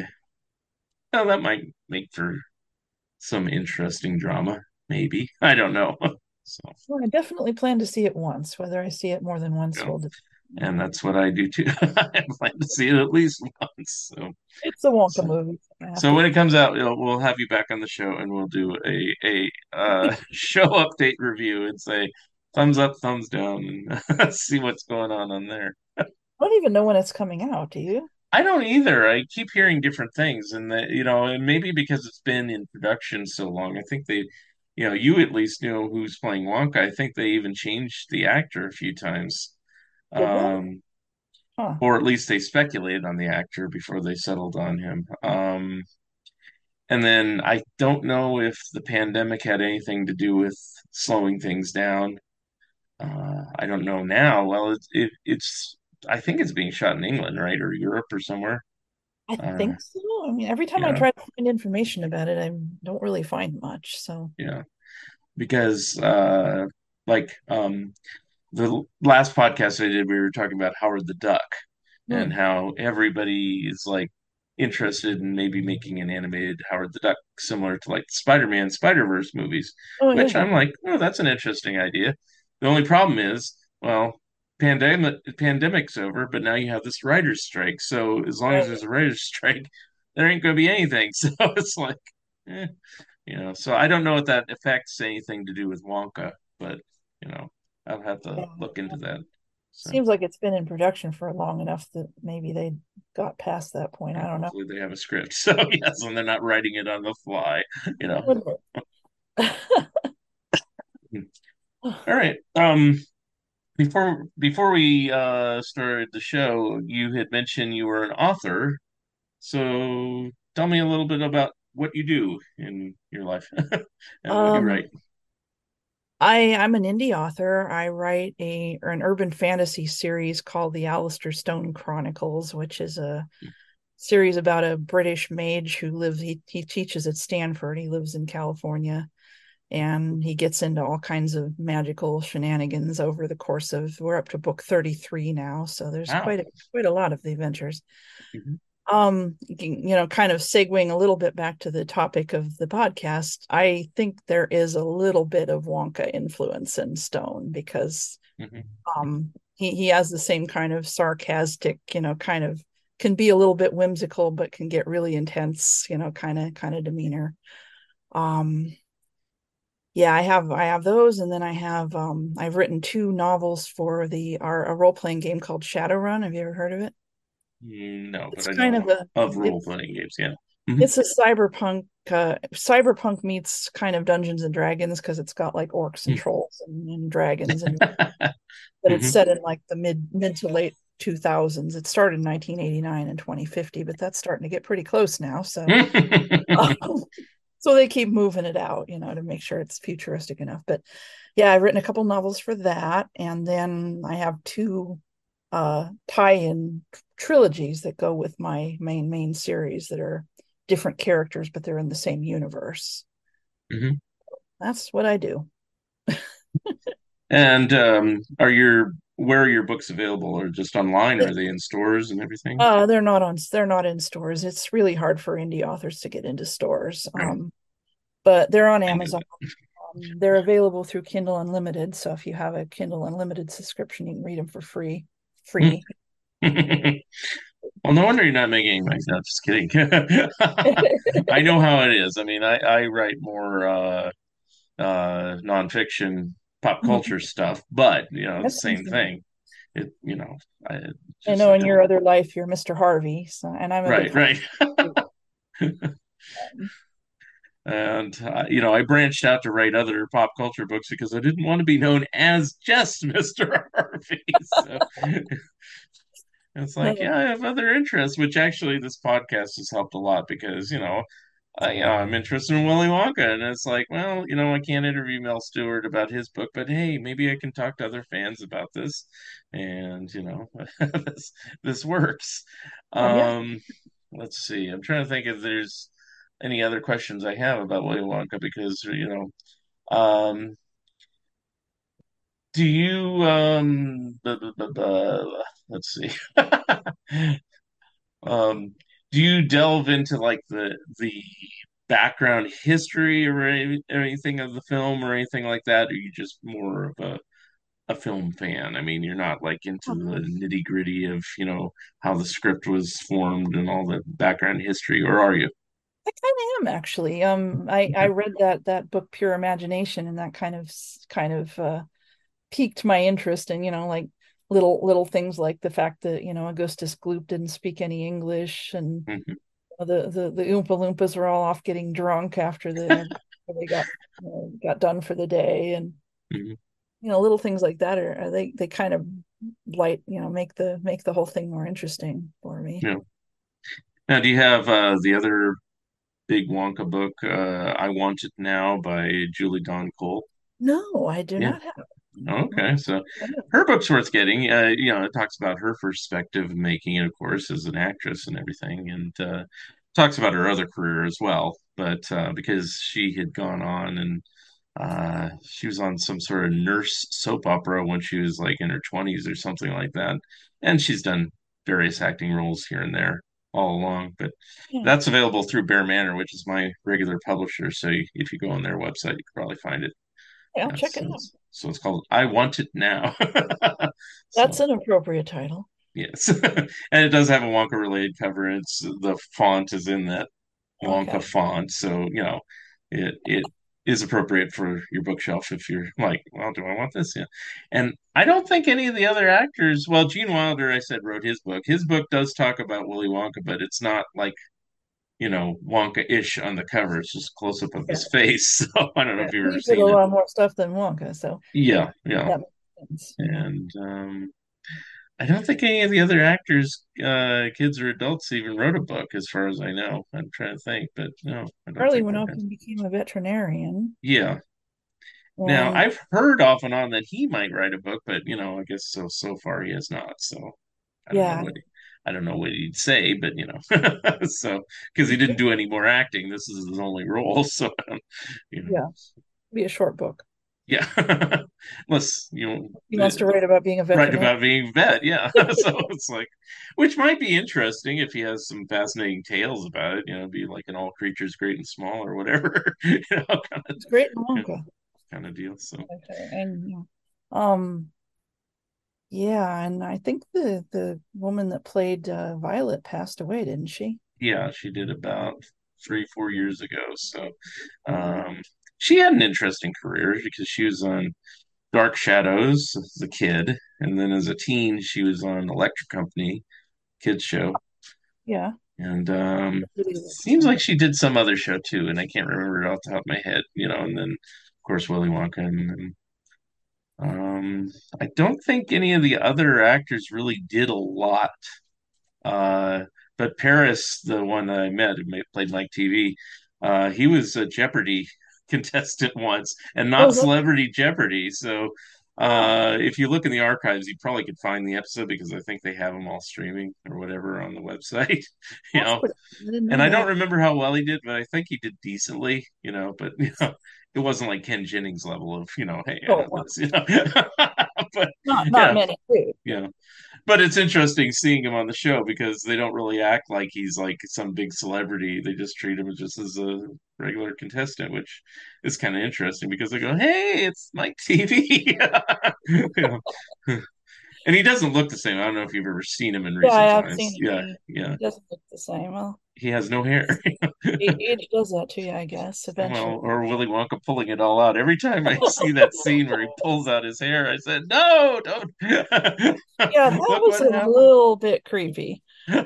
G: well, that might make for some interesting drama, maybe. I don't know. So,
H: well, I definitely plan to see it once. Whether I see it more than once,
G: you know,
H: will de-
G: and that's what I do too. I plan to see it at least once. So,
H: it's a Wonka
G: so,
H: movie. I have
G: so
H: to.
G: when it comes out, you know, we'll have you back on the show, and we'll do a a uh, show update review and say thumbs up, thumbs down, and see what's going on on there.
H: I don't even know when it's coming out. Do you?
G: I don't either. I keep hearing different things, and that you know, and maybe because it's been in production so long, I think they, you know, you at least know who's playing Wonka. I think they even changed the actor a few times,
H: Did they?
G: um,
H: Huh.
G: or at least they speculated on the actor before they settled on him. Um, and then I don't know if the pandemic had anything to do with slowing things down. Uh, I don't know now. Well, it, it, it's I think it's being shot in England, right, or Europe or somewhere.
H: I
G: Uh,
H: think so. I mean, every time I
G: yeah.
H: try to find information about it, I don't really find much. So,
G: Yeah, because uh like um the last podcast I did, we were talking about Howard the Duck and
H: hmm.
G: how everybody is like interested in maybe making an animated Howard the Duck similar to like the Spider-Man Spider-Verse movies,
H: Oh
G: which
H: yeah.
G: I'm like, oh, that's an interesting idea. The only problem is, well, pandemic pandemic's over, but now you have this writer's strike. So as long as
H: Right.
G: there's a writer's strike, there ain't gonna be anything. So it's like, eh. You know, so I don't know if that affects anything to do with Wonka, but you know, I'll have to
H: Yeah.
G: look into that. So
H: Seems like it's been in production for long enough that maybe they got past that point.
G: yeah,
H: I don't know.
G: hopefully they have a script. So yes, and they're not writing it on the fly, you know. All right. Um, before before we uh started the show, you had mentioned you were an author. So tell me a little bit about what you do in your life and what you
H: Um,
G: write.
H: I I'm an indie author. I write a or an urban fantasy series called the Alistair Stone Chronicles, which is a series about a British mage who lives. He he teaches at Stanford. He lives in California, and he gets into all kinds of magical shenanigans over the course of. We're up to book thirty-three now, so there's
G: Wow.
H: quite a quite a lot of the adventures.
G: Mhm.
H: Um, you know, kind of segueing a little bit back to the topic of the podcast, I think there is a little bit of Wonka influence in Stone because
G: Mhm.
H: um he he has the same kind of sarcastic, you know, kind of can be a little bit whimsical, but can get really intense, you know, kind of kind of demeanor. Um, yeah, I have I have those, and then I have um I've written two novels for the our a role playing game called Shadowrun. Have you ever heard of it?
G: No, but
H: It's
G: I
H: kind of
G: know
H: a
G: of role
H: it's
G: playing games. Yeah. Mhm.
H: it's a cyberpunk uh cyberpunk meets kind of Dungeons and Dragons because it's got like orcs and trolls and, and dragons and but it's
G: Mhm.
H: set in like the mid mid to late two thousands. It started in nineteen eighty-nine and twenty fifty, but that's starting to get pretty close now. So um, so they keep moving it out, you know, to make sure it's futuristic enough. But yeah, I've written a couple novels for that, and then I have two uh tie-in trilogies that go with my main main series that are different characters, but they're in the same universe.
G: Mhm.
H: That's what I do.
G: And um, are your where are your books available, or just online? Or are they in stores and everything?
H: Uh, they're not on. They're not in stores. It's really hard for indie authors to get into stores.
G: Right.
H: Um, but they're on
G: I knew
H: Amazon. Um, they're available through Kindle Unlimited. So if you have a Kindle Unlimited subscription, you can read them for free.
G: that.
H: Free.
G: Well, no wonder you're not making any money. No, just kidding. I know how it is. I mean, I, I write more uh, uh, nonfiction, pop culture stuff, but you know, the
H: That's
G: same
H: something.
G: thing. It, you know, I
H: I
G: just
H: know
G: I
H: in your
G: don't.
H: other life you're mister Harvey, so and I'm a big
G: Right,
H: fan.
G: right. And uh, you know, I branched out to write other pop culture books because I didn't want to be known as just mister Harvey. So it's like, yeah, I have other interests, which actually this podcast has helped a lot because, you know, uh, you know, I'm interested in Willy Wonka, and it's like, well, you know, I can't interview Mel Stewart about his book, but hey, maybe I can talk to other fans about this, and you know, this this works.
H: Oh yeah.
G: Um, let's see. I'm trying to think if there's any other questions I have about Willy Wonka because, you know, um, do you um, bu- bu- bu- bu- let's see. Um, do you delve into like the the background history or any, anything of the film or anything like that? Or are you just more of a, a film fan? I mean, you're not like into the nitty gritty of, you know, how the script was formed and all the background history, or are you?
H: I kind of am actually. Um, I I
G: Okay.
H: read that that book Pure Imagination, and that kind of kind of uh, piqued my interest in, you know, like little little things like the fact that, you know, Augustus Gloop didn't speak any English, and
G: Mhm.
H: the the the Oompa Loompas were all off getting drunk after the they got you know, got done for the day, and
G: Mhm.
H: you know, little things like that are they they kind of light, you know, make the make the whole thing more interesting for me.
G: Yeah. Now, do you have uh, the other big Wonka book, uh, I Want It Now by Julie Dawn Cole?
H: No, I do
G: Yeah.
H: not have.
G: Okay, so her book's worth getting. Uh, you know, it talks about her perspective of making it, of course, as an actress and everything, and uh, talks about her other career as well. But uh, because she had gone on and uh, she was on some sort of nurse soap opera when she was like in her twenties or something like that, and she's done various acting roles here and there all along. But
H: Yeah,
G: that's available through Bear Manor, which is my regular publisher. So you, if you go on their website, you can probably find it.
H: yeah, I'll
G: Yeah,
H: check it
G: so
H: out.
G: it's, so it's called I Want It Now.
H: That's
G: So
H: an appropriate title.
G: yes, and it does have a Wonka related cover. It's the font is in that Wonka
H: Okay.
G: font, so you know it it is appropriate for your bookshelf if you're like, well, do I want this? Yeah, and I don't think any of the other actors. Well, Gene Wilder, I said, wrote his book. His book does talk about Willy Wonka, but it's not like you know Wonka-ish on the cover. It's just close up of
H: Yeah,
G: his face. So I don't know
H: yeah.
G: if you've ever
H: He did a
G: seen it.
H: lot more stuff than Wonka, so
G: Yeah, yeah,
H: that makes sense. Yeah.
G: and um, I don't think any of the other actors, uh, kids or adults, even wrote a book, as far as I know. I'm trying to think, but no, I don't
H: Charlie
G: think
H: went
G: they
H: off
G: did.
H: and became a veterinarian,
G: Yeah. Now,
H: and
G: I've heard off and on that he might write a book, but you know, I guess so so far he has not. So I don't know
H: yeah,
G: what he, I don't know what he'd say, but you know, so because he didn't do any more acting, this is his only role. So you know,
H: yeah, be a short book.
G: yeah, unless you
H: He
G: know,
H: wants to write about being a
G: right
H: veterinarian.
G: about being vet, yeah. So it's like, which might be interesting if he has some fascinating tales about it. You know, be like an all creatures great and small or whatever, you know, kind of
H: It's great in Wonka.
G: kind of deal. So
H: And yeah. um, yeah, and I think the the woman that played uh, Violet passed away, didn't she?
G: yeah, she did about three four years ago. So
H: Yeah,
G: um, she had an interesting career because she was on Dark Shadows as a kid, and then as a teen she was on Electric Company kids show.
H: yeah.
G: And um, seems like she did some other show too, and I can't remember it off the top of my head, you know. And then, of course, Willy Wonka. And then, um, I don't think any of the other actors really did a lot. Uh, but Paris, the one that I met who ma- played Mike T V, uh, he was a Jeopardy contestant once, and
H: Oh,
G: not
H: is that,
G: Celebrity Jeopardy. So,
H: oh,
G: uh, if you look in the archives, you probably could find the episode because I think they have them all streaming or whatever on the website. You
H: that's
G: know,
H: pretty. I didn't
G: and
H: know
G: I don't
H: that.
G: remember how well he did, but I think he did decently, you know, but you know, it wasn't like Ken Jennings level of, you know, hey, I
H: Oh,
G: know
H: wow.
G: this, you know. But
H: Not not
G: yeah,
H: many do.
G: yeah. But it's interesting seeing him on the show because they don't really act like he's like some big celebrity. They just treat him just as a regular contestant, which is kind of interesting because they go, "Hey, it's Mike T V." You know? And he doesn't look the same. I don't know if you've ever seen him in
H: Yeah, I
G: recent
H: have
G: times.
H: seen him.
G: Yeah,
H: He,
G: yeah.
H: he doesn't look the same. Well,
G: He has no hair.
H: a- age does that to you, I guess, eventually.
G: Well, or Willy Wonka pulling it all out. Every time I see that scene where he pulls out his hair, I said, "No, don't."
H: Yeah, that
G: Look
H: was
G: what
H: a
G: happened.
H: little bit creepy.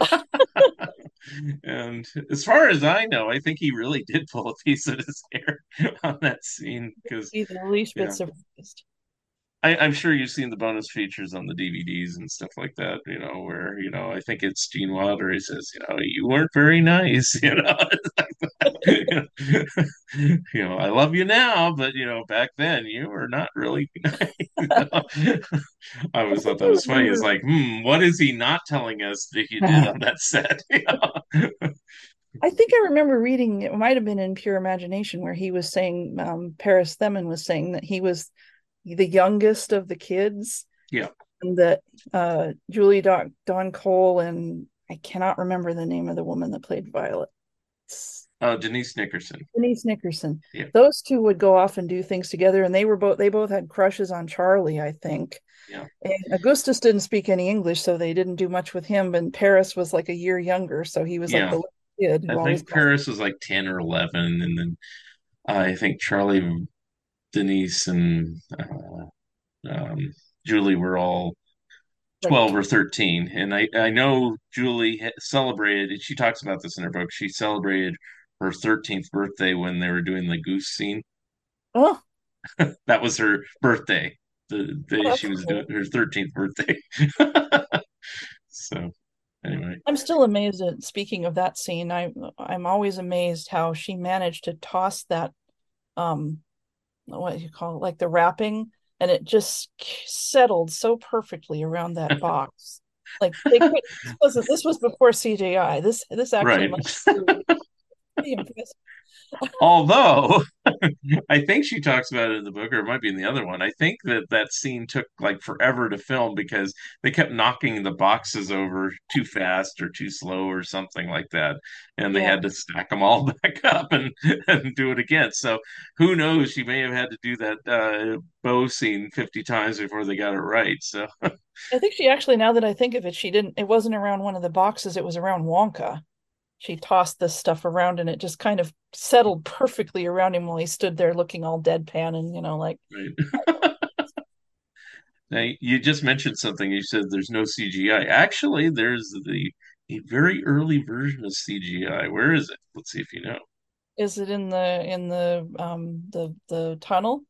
G: And as far as I know, I think he really did pull a piece of his hair on that scene because,
H: Be the least bit
G: yeah,
H: surprised.
G: I, I'm sure you've seen the bonus features on the D V Ds and stuff like that, you know, where, you know, I think it's Gene Wilder. He says, you know, you weren't very nice, you know. you know, you know, I love you now, but, you know, back then you were not really nice. You know? I
H: I
G: always thought
H: think
G: that
H: I
G: was funny. It's
H: remember.
G: like, hmm, what is he not telling us that he did on that set? You know?
H: I think I remember reading, it might have been in Pure Imagination, where he was saying, um, Paris Themin was saying that he was the youngest of the kids,
G: Yeah.
H: and that uh, Julie Don, Don Cole and I cannot remember the name of the woman that played Violet.
G: Uh, Denise Nickerson.
H: Denise Nickerson.
G: Yeah.
H: Those two would go off and do things together, and they were both they both had crushes on Charlie, I think.
G: Yeah.
H: And Augustus didn't speak any English, so they didn't do much with him. And Paris was like a year younger, so he was like
G: Yeah.
H: the little kid who
G: I
H: always
G: think Paris was like ten or eleven, and then I think Charlie, Denise, and uh, um, Julie were all
H: like
G: twelve or thirteen. And I, I know Julie ha- celebrated, she talks about this in her book, she celebrated her thirteenth birthday when they were doing the goose scene.
H: oh,
G: That was her birthday, the day
H: that's
G: she was
H: cool.
G: doing her thirteenth birthday. So, anyway.
H: I'm still amazed at speaking of that scene. I I'm always amazed how she managed to toss that um what do you call it, like the wrapping, and it just settled so perfectly around that box. Like they could, this wasn't this was before C G I. This this actually
G: Right.
H: must be pretty impressive.
G: Although I think she talks about it in the book, or it might be in the other one. I think that that scene took like forever to film because they kept knocking the boxes over too fast or too slow or something like that, and they
H: Yeah.
G: had to stack them all back up and and do it again. So who knows? She may have had to do that uh, bow scene fifty times before they got it right. So
H: I think she actually, now that I think of it, she didn't, it wasn't around one of the boxes, it was around Wonka. She tossed this stuff around and it just kind of settled perfectly around him while he stood there looking all deadpan and, you know, like.
G: right. Now, you just mentioned something. You said there's no C G I. Actually, there's the a very early version of C G I. Where is it? Let's see if you know.
H: Is it in the in the um the the tunnel?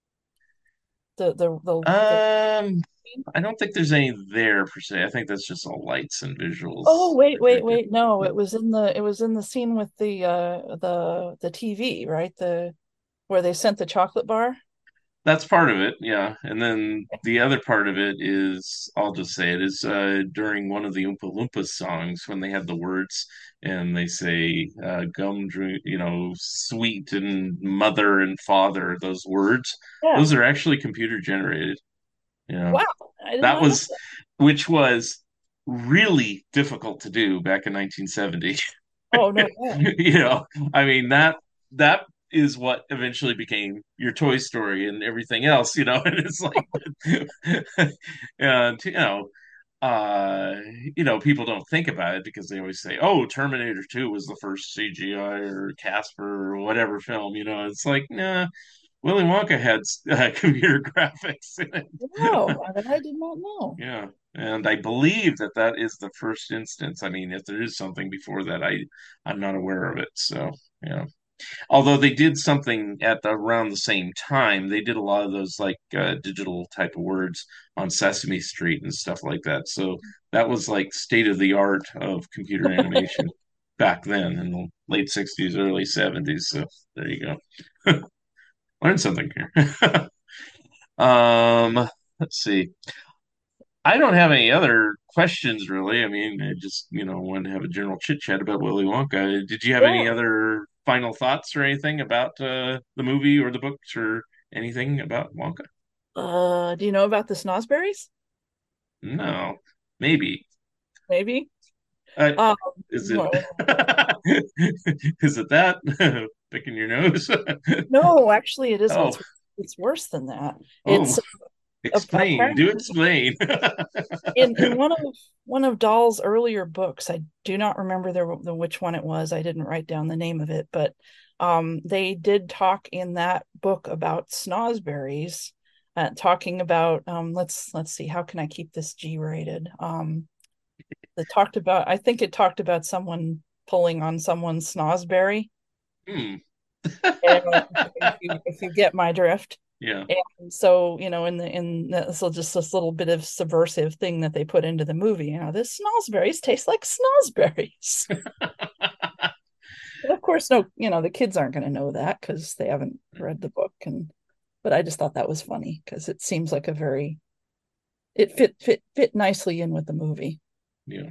H: The the the, the...
G: Um, I don't think there's any there per se. I think that's just all lights and visuals.
H: Oh, wait, wait, wait. No, it was in the it was in the scene with the uh the the T V, right? The where they sent the chocolate bar.
G: That's part of it, yeah. And then the other part of it is, I'll just say it is uh, during one of the Oompa Loompas songs when they have the words and they say uh, gum, dr- you know, sweet and mother and father, those words,
H: Yeah.
G: those are actually computer generated. You know,
H: Wow. I did
G: that
H: not know
G: was,
H: that.
G: which was really difficult to do back in nineteen seventy.
H: Oh no. Yeah.
G: You know, I mean that that is what eventually became your Toy Story and everything else, you know, and it's like and you know, uh you know, people don't think about it because they always say, oh, Terminator two was the first C G I or Casper or whatever film, you know. It's like, nah, Willy Wonka had uh, computer graphics in it.
H: No, I did not know.
G: Yeah, and I believe that that is the first instance. I mean, if there is something before that, I I'm not aware of it. So, yeah. Although they did something at the, around the same time, they did a lot of those like uh, digital type of words on Sesame Street and stuff like that. So that was like state of the art of computer animation back then in the late sixties, early seventies. So there you go. Learn something here. um, let's see. I don't have any other questions really. I mean, I just, you know, wanted to have a general chit chat about Willy Wonka. Did you have any
H: Yeah.
G: other final thoughts or anything about uh, the movie or the books or anything about Wonka?
H: Uh, do you know about the Snosberries?
G: No, maybe.
H: Maybe.
G: Uh,
H: Um,
G: is it
H: no,
G: is it that picking your nose?
H: no, actually, it isn't.
G: Oh,
H: It's, it's worse than that.
G: oh,
H: It's
G: Explain, do explain.
H: in in one of one of Dahl's earlier books, I do not remember the, the which one it was. I didn't write down the name of it, but um, they did talk in that book about snozzberries, uh, talking about um, let's let's see, how can I keep this G rated? Um, they talked about, I think it talked about someone pulling on someone's snozzberry.
G: Hmm.
H: if, you, if you get my drift.
G: Yeah.
H: And so, you know, in the in the, so just this little bit of subversive thing that they put into the movie, you know, this snozzberries taste like snozzberries. Of course, no, you know, the kids aren't going to know that because they haven't read the book. And but I just thought that was funny because it seems like a very it fit fit fit nicely in with the movie.
G: Yeah.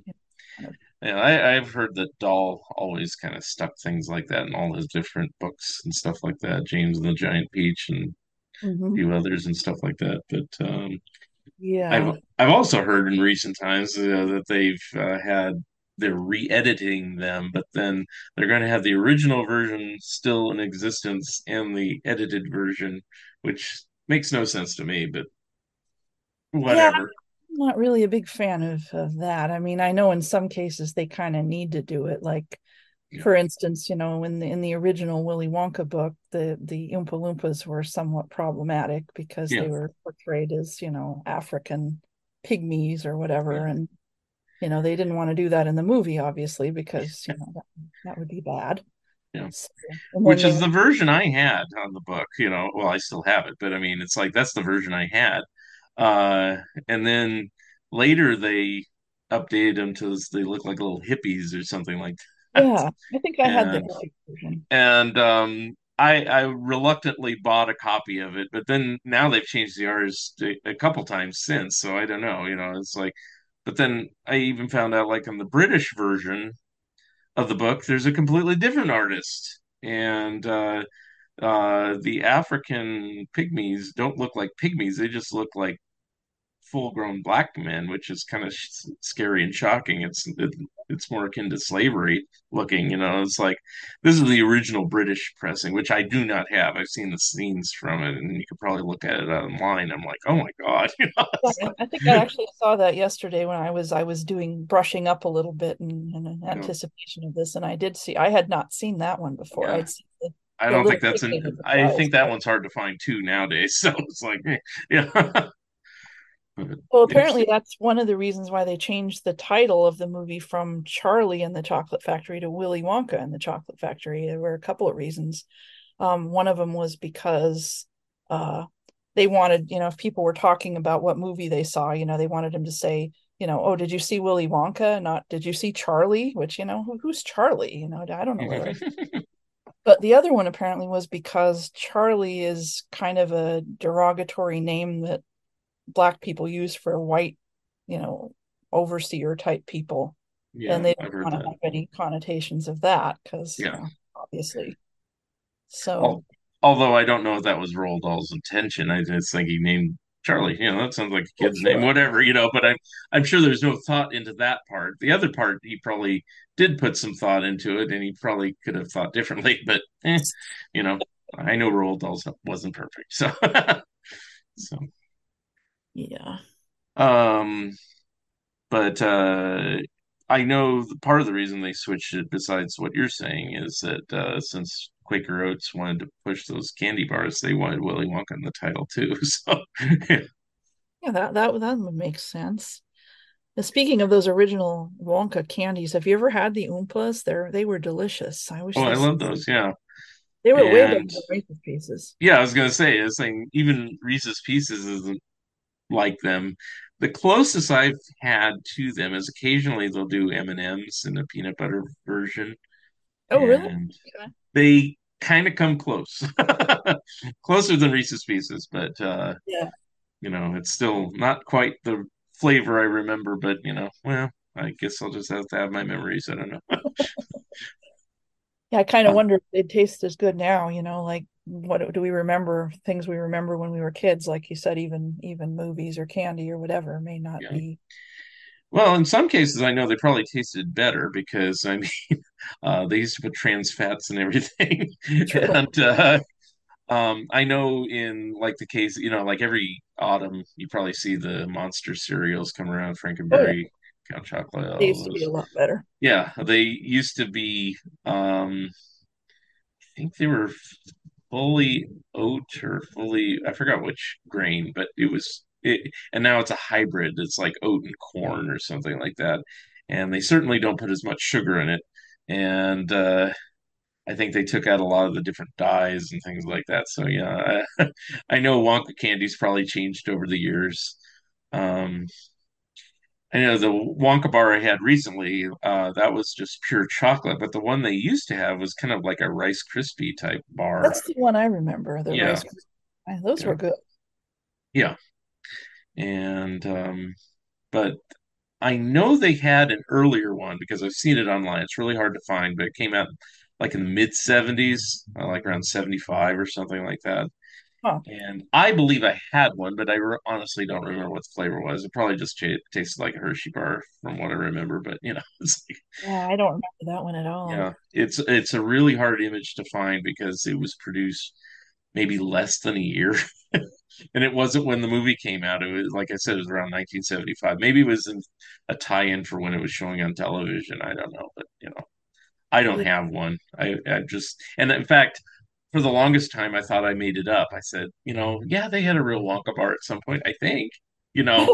G: Yeah, I, I've heard that Dahl always kind of stuck things like that in all his different books and stuff like that. James and the Giant Peach and
H: mm-hmm.
G: a few others and stuff like that. But um,
H: yeah,
G: I've I've also heard in recent times uh, that they've uh, had they're re-editing them, but then they're going to have the original version still in existence and the edited version, which makes no sense to me. But whatever.
H: Yeah. I'm not really a big fan of, of that. I mean, I know in some cases they kind of need to do it. Like, yeah. For instance, you know, in the in the original Willy Wonka book, the the Oompa Loompas were somewhat problematic because yeah. they were portrayed as, you know, African pygmies or whatever, yeah. and you know they didn't want to do that in the movie, obviously, because you know that, that would be bad.
G: Yeah, so, which is they, the version I had on the book. You know, well, I still have it, but I mean, it's like that's the version I had. Uh, and then later they updated them to they look like little hippies or something like that.
H: Yeah, I think I
G: and,
H: had the version.
G: And um, I, I reluctantly bought a copy of it, but then now they've changed the artist a, a couple times since, so I don't know. You know, it's like, but then I even found out like in the British version of the book, there's a completely different artist, and uh, uh, the African pygmies don't look like pygmies; they just look like full-grown black men, which is kind of sh- scary and shocking. It's it, it's more akin to slavery looking, you know. It's like this is the original British pressing, which I do not have. I've seen the scenes from it, and you could probably look at it online. I'm like, oh my god, you know?
H: Yeah, I think I actually saw that yesterday when I was I was doing brushing up a little bit in, in anticipation yeah. of this, and I did see I had not seen that one before.
G: Yeah.
H: I'd seen the,
G: I don't think that's an. I think that one's hard to find too nowadays. So it's like, yeah.
H: Well, apparently yes. that's one of the reasons why they changed the title of the movie from Charlie and the Chocolate Factory to Willy Wonka and the Chocolate Factory. There were a couple of reasons. Um, one of them was because uh, they wanted, you know, if people were talking about what movie they saw, you know, they wanted them to say, you know, oh, did you see Willy Wonka? Not, did you see Charlie? Which, you know, who, who's Charlie? You know, I don't know whether. But the other one apparently was because Charlie is kind of a derogatory name that Black people use for white, you know, overseer type people. Yeah, and they don't want to have any connotations of that because, yeah. you know, obviously. So,
G: well, although I don't know if that was Roald Dahl's intention, I just think he named Charlie. You know, that sounds like a kid's well, sure. name, whatever. You know, but I'm I'm sure there's no thought into that part. The other part, he probably did put some thought into it, and he probably could have thought differently. But eh, you know, I know Roald Dahl wasn't perfect, so so.
H: Yeah.
G: Um, but uh, I know part of the reason they switched it, besides what you're saying, is that uh, since Quaker Oats wanted to push those candy bars, they wanted Willy Wonka in the title too. So,
H: yeah, yeah that that that would make sense. Now, speaking of those original Wonka candies, have you ever had the Oompas? They're they were delicious. I wish.
G: Oh, I love those. Yeah.
H: They were and, way better than Reese's Pieces.
G: Yeah, I was gonna say, I was saying even Reese's Pieces isn't like them. The closest I've had to them is occasionally they'll do M and M's in a peanut butter version.
H: Oh, really? Okay.
G: They kind of come close, closer than Reese's Pieces, but uh,
H: yeah,
G: you know, it's still not quite the flavor I remember. But you know, well, I guess I'll just have to have my memories. I don't know.
H: Yeah, I kind of uh, wonder if they taste as good now. You know, like. What do we remember? Things we remember when we were kids, like you said, even even movies or candy or whatever may not yeah. be.
G: Well, in some cases, I know they probably tasted better because I mean, uh, they used to put trans fats and everything, True. and uh, Um, I know in like the case, you know, like every autumn, you probably see the monster cereals come around,
H: Oh yeah,
G: Frankenberry, Count Chocolate,
H: they
G: all
H: used to be a
G: those.
H: lot better.
G: Yeah, they used to be. Um, I think they were fully oat or fully, I forgot which grain, but it was it, and now it's a hybrid. It's like oat and corn or something like that. And they certainly don't put as much sugar in it. And uh, I think they took out a lot of the different dyes and things like that. So yeah, I, I know Wonka candy's probably changed over the years. Um, I know the Wonka bar I had recently, uh, that was just pure chocolate, but the one they used to have was kind of like a Rice Krispie type bar.
H: That's the one I remember. The
G: Yeah,
H: Rice Krispies. Those
G: yeah,
H: were good.
G: yeah. And um, but I know they had an earlier one because I've seen it online. It's really hard to find, but it came out like in the mid seventies, uh, like around seventy-five or something like that.
H: Huh.
G: And I believe I had one, but I re- honestly don't remember what the flavor was. It probably just ch- tasted like a Hershey bar from what I remember, but you know, it's like,
H: Yeah, I don't remember that one at all.
G: yeah, it's it's a really hard image to find because it was produced maybe less than a year. And it wasn't when the movie came out. It was, like I said, it was around nineteen seventy-five. Maybe it was in a tie-in for when it was showing on television. I don't know, but you know, I don't
H: Yeah.
G: have one. I, I just, and in fact, for the longest time, I thought I made it up. I said, you know, yeah, they had a real Wonka bar at some point, I think, you know.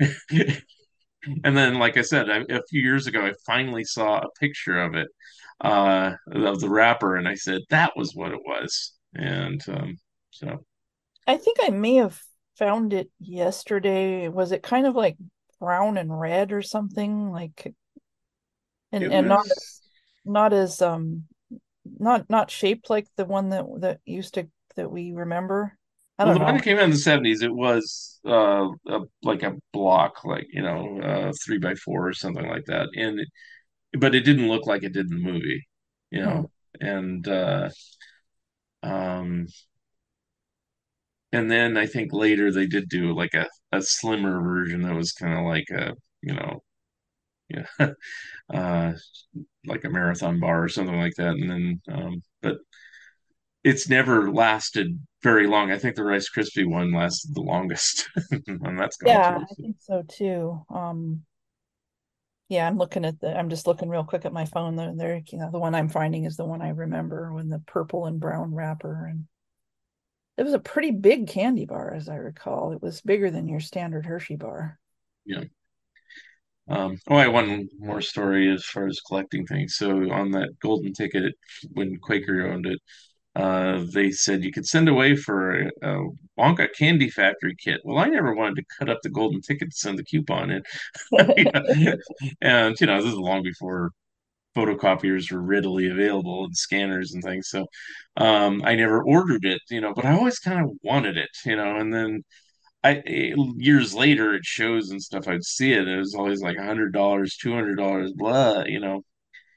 G: And then, like I said, I, a few years ago, I finally saw a picture of it, uh, of the wrapper, and I said that was what it was. And um, so
H: I think I may have found it yesterday. Was it kind of like brown and red or something? Like and
G: it
H: and not
G: was.
H: as not as um not not shaped like the one that that used to that we remember. I
G: Well,
H: don't
G: the one
H: know.
G: that came out in the seventies, it was uh, a, like a block, like, you know, uh, three by four or something like that. And it, but it didn't look like it did in the movie, you
H: Hmm.
G: know. And uh, um, and then I think later they did do like a, a slimmer version that was kind of like a, you know, yeah, uh, like a marathon bar or something like that. And then, um, but it's never lasted very long. I think the Rice Krispie one lasted the longest, and that's gone
H: Yeah,
G: too.
H: I think so too. Um yeah, I'm looking at the I'm just looking real quick at my phone. The there, you know, the one I'm finding is the one I remember when the purple and brown wrapper, and it was a pretty big candy bar as I recall. It was bigger than your standard Hershey bar.
G: Yeah. Um, oh, I have one more story as far as collecting things. So on that golden ticket, when Quaker owned it, uh, they said you could send away for a, a Wonka Candy Factory kit. Well, I never wanted to cut up the golden ticket to send the coupon in. Yeah. And, you know, this is long before photocopiers were readily available and scanners and things. So um, I never ordered it, you know, but I always kind of wanted it, you know, and then I years later it shows and stuff. I'd see it. It was always like a hundred dollars, two hundred dollars, blah, you know.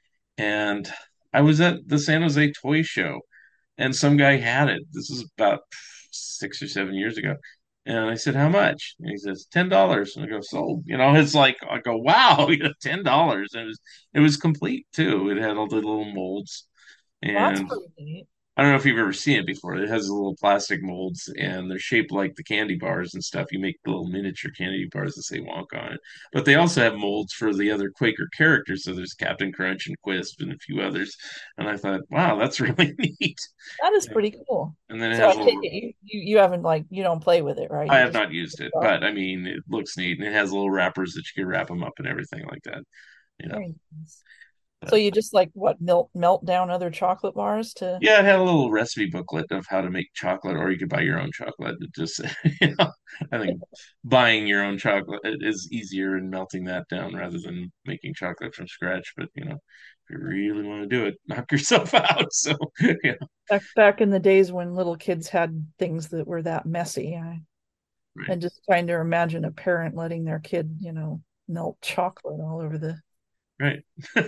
G: And I was at the San Jose Toy Show, and some guy had it. This is about six or seven years ago. And I said, "How much?" And he says, ten dollars. And I go, "Sold." You know, it's like I go, "Wow, you know, ten dollars." And it was it was complete too. It had all the little molds,
H: Well, that's
G: and
H: pretty neat.
G: I don't know if you've ever seen it before. It has little plastic molds and they're shaped like the candy bars and stuff. You make little miniature candy bars that say Wonka on it. But they also have molds for the other Quaker characters. So there's Captain Crunch and Quisp and a few others. And I thought, wow, that's really neat.
H: That is
G: Yeah.
H: pretty cool.
G: And then it
H: So I
G: has
H: take
G: little.
H: it you, you you haven't like you don't play with it, right?
G: I
H: You
G: have
H: just
G: not used it, but I mean, it looks neat and it has little wrappers that you can wrap them up and everything like that. You know,
H: very nice. So
G: but
H: you just like what melt melt down other chocolate bars to
G: yeah, it had a little recipe booklet of how to make chocolate, or you could buy your own chocolate. It just, you know, I think buying your own chocolate is easier and melting that down rather than making chocolate from scratch. But, you know, if you really want to do it, knock yourself out. So, yeah,
H: back back in the days when little kids had things that were that messy. I,
G: right,
H: and just trying to imagine a parent letting their kid, you know, melt chocolate all over the
G: right.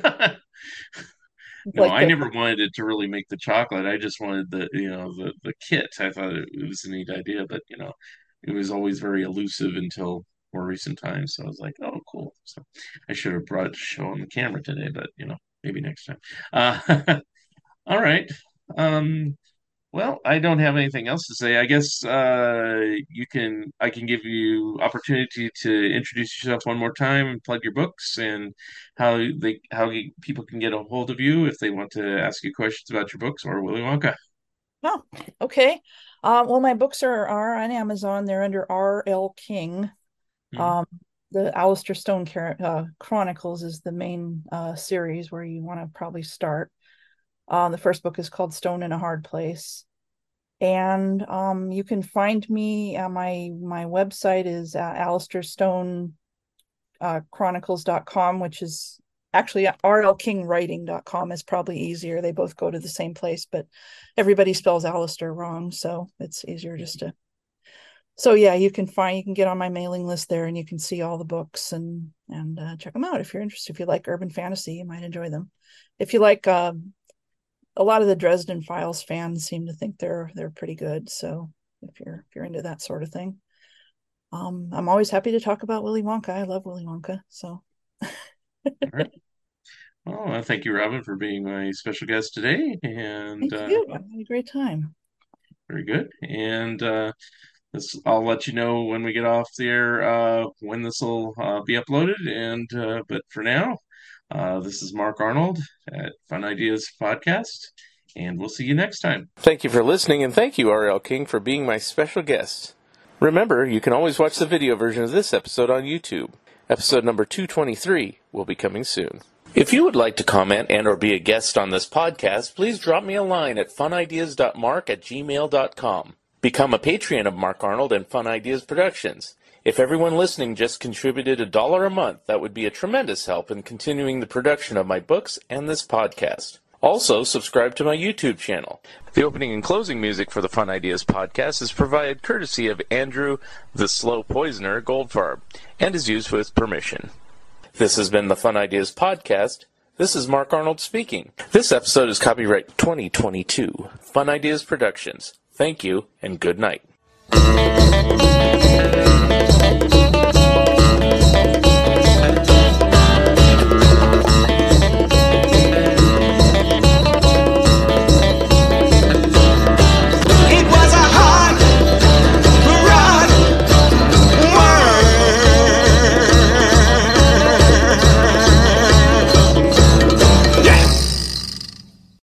G: No,
H: like
G: I
H: the
G: never wanted it to really make the chocolate. I just wanted the, you know, the the kit. I thought it, it was a neat idea, but you know, it was always very elusive until more recent times. So I was like, oh, cool. So I should have brought it to show on the camera today, but you know, maybe next time. Uh, all right. Um, Well, I don't have anything else to say. I guess uh, you can. I can give you opportunity to introduce yourself one more time and plug your books and how they how you- people can get a hold of you if they want to ask you questions about your books or Willy Wonka.
H: Oh, okay. Uh, well, my books are are on Amazon. They're under R L. King.
G: Mhm.
H: Um, the Alistair Stone Char- uh, Chronicles is the main uh, series where you want to probably start. Um, the first book is called Stone in a Hard Place. And um, you can find me. Uh, my my website is uh, alistair stone chronicles dot com, which is actually r l king writing dot com is probably easier. They both go to the same place, but everybody spells Alistair wrong, so it's easier just to. So yeah, you can find you can get on my mailing list there, and you can see all the books and and uh, check them out if you're interested. If you like urban fantasy, you might enjoy them. If you like. Um, a lot of the Dresden Files fans seem to think they're they're pretty good. So if you're if you're into that sort of thing, um, I'm always happy to talk about Willy Wonka. I love Willy Wonka. So,
G: All right. Well, uh, thank you, Robin, for being my special guest today, and
H: thank
G: uh,
H: you. I had a great time.
G: very good. And uh, this, I'll let you know when we get off the air uh, when this will uh, be uploaded. And uh, but for now, uh, this is Mark Arnold at Fun Ideas Podcast, and we'll see you next time.
C: Thank you for listening, and thank you, R L. King, for being my special guest. Remember, you can always watch the video version of this episode on YouTube. Episode number two twenty-three will be coming soon. If you would like to comment and or be a guest on this podcast, please drop me a line at funideas dot mark at gmail dot com. Become a Patreon of Mark Arnold and Fun Ideas Productions. If everyone listening just contributed a dollar a month, that would be a tremendous help in continuing the production of my books and this podcast. Also, subscribe to my YouTube channel. The opening and closing music for the Fun Ideas podcast is provided courtesy of Andrew the Slow Poisoner Goldfarb and is used with permission. This has been the Fun Ideas podcast. This is Mark Arnold speaking. This episode is copyright twenty twenty-two. Fun Ideas Productions. Thank you and good night.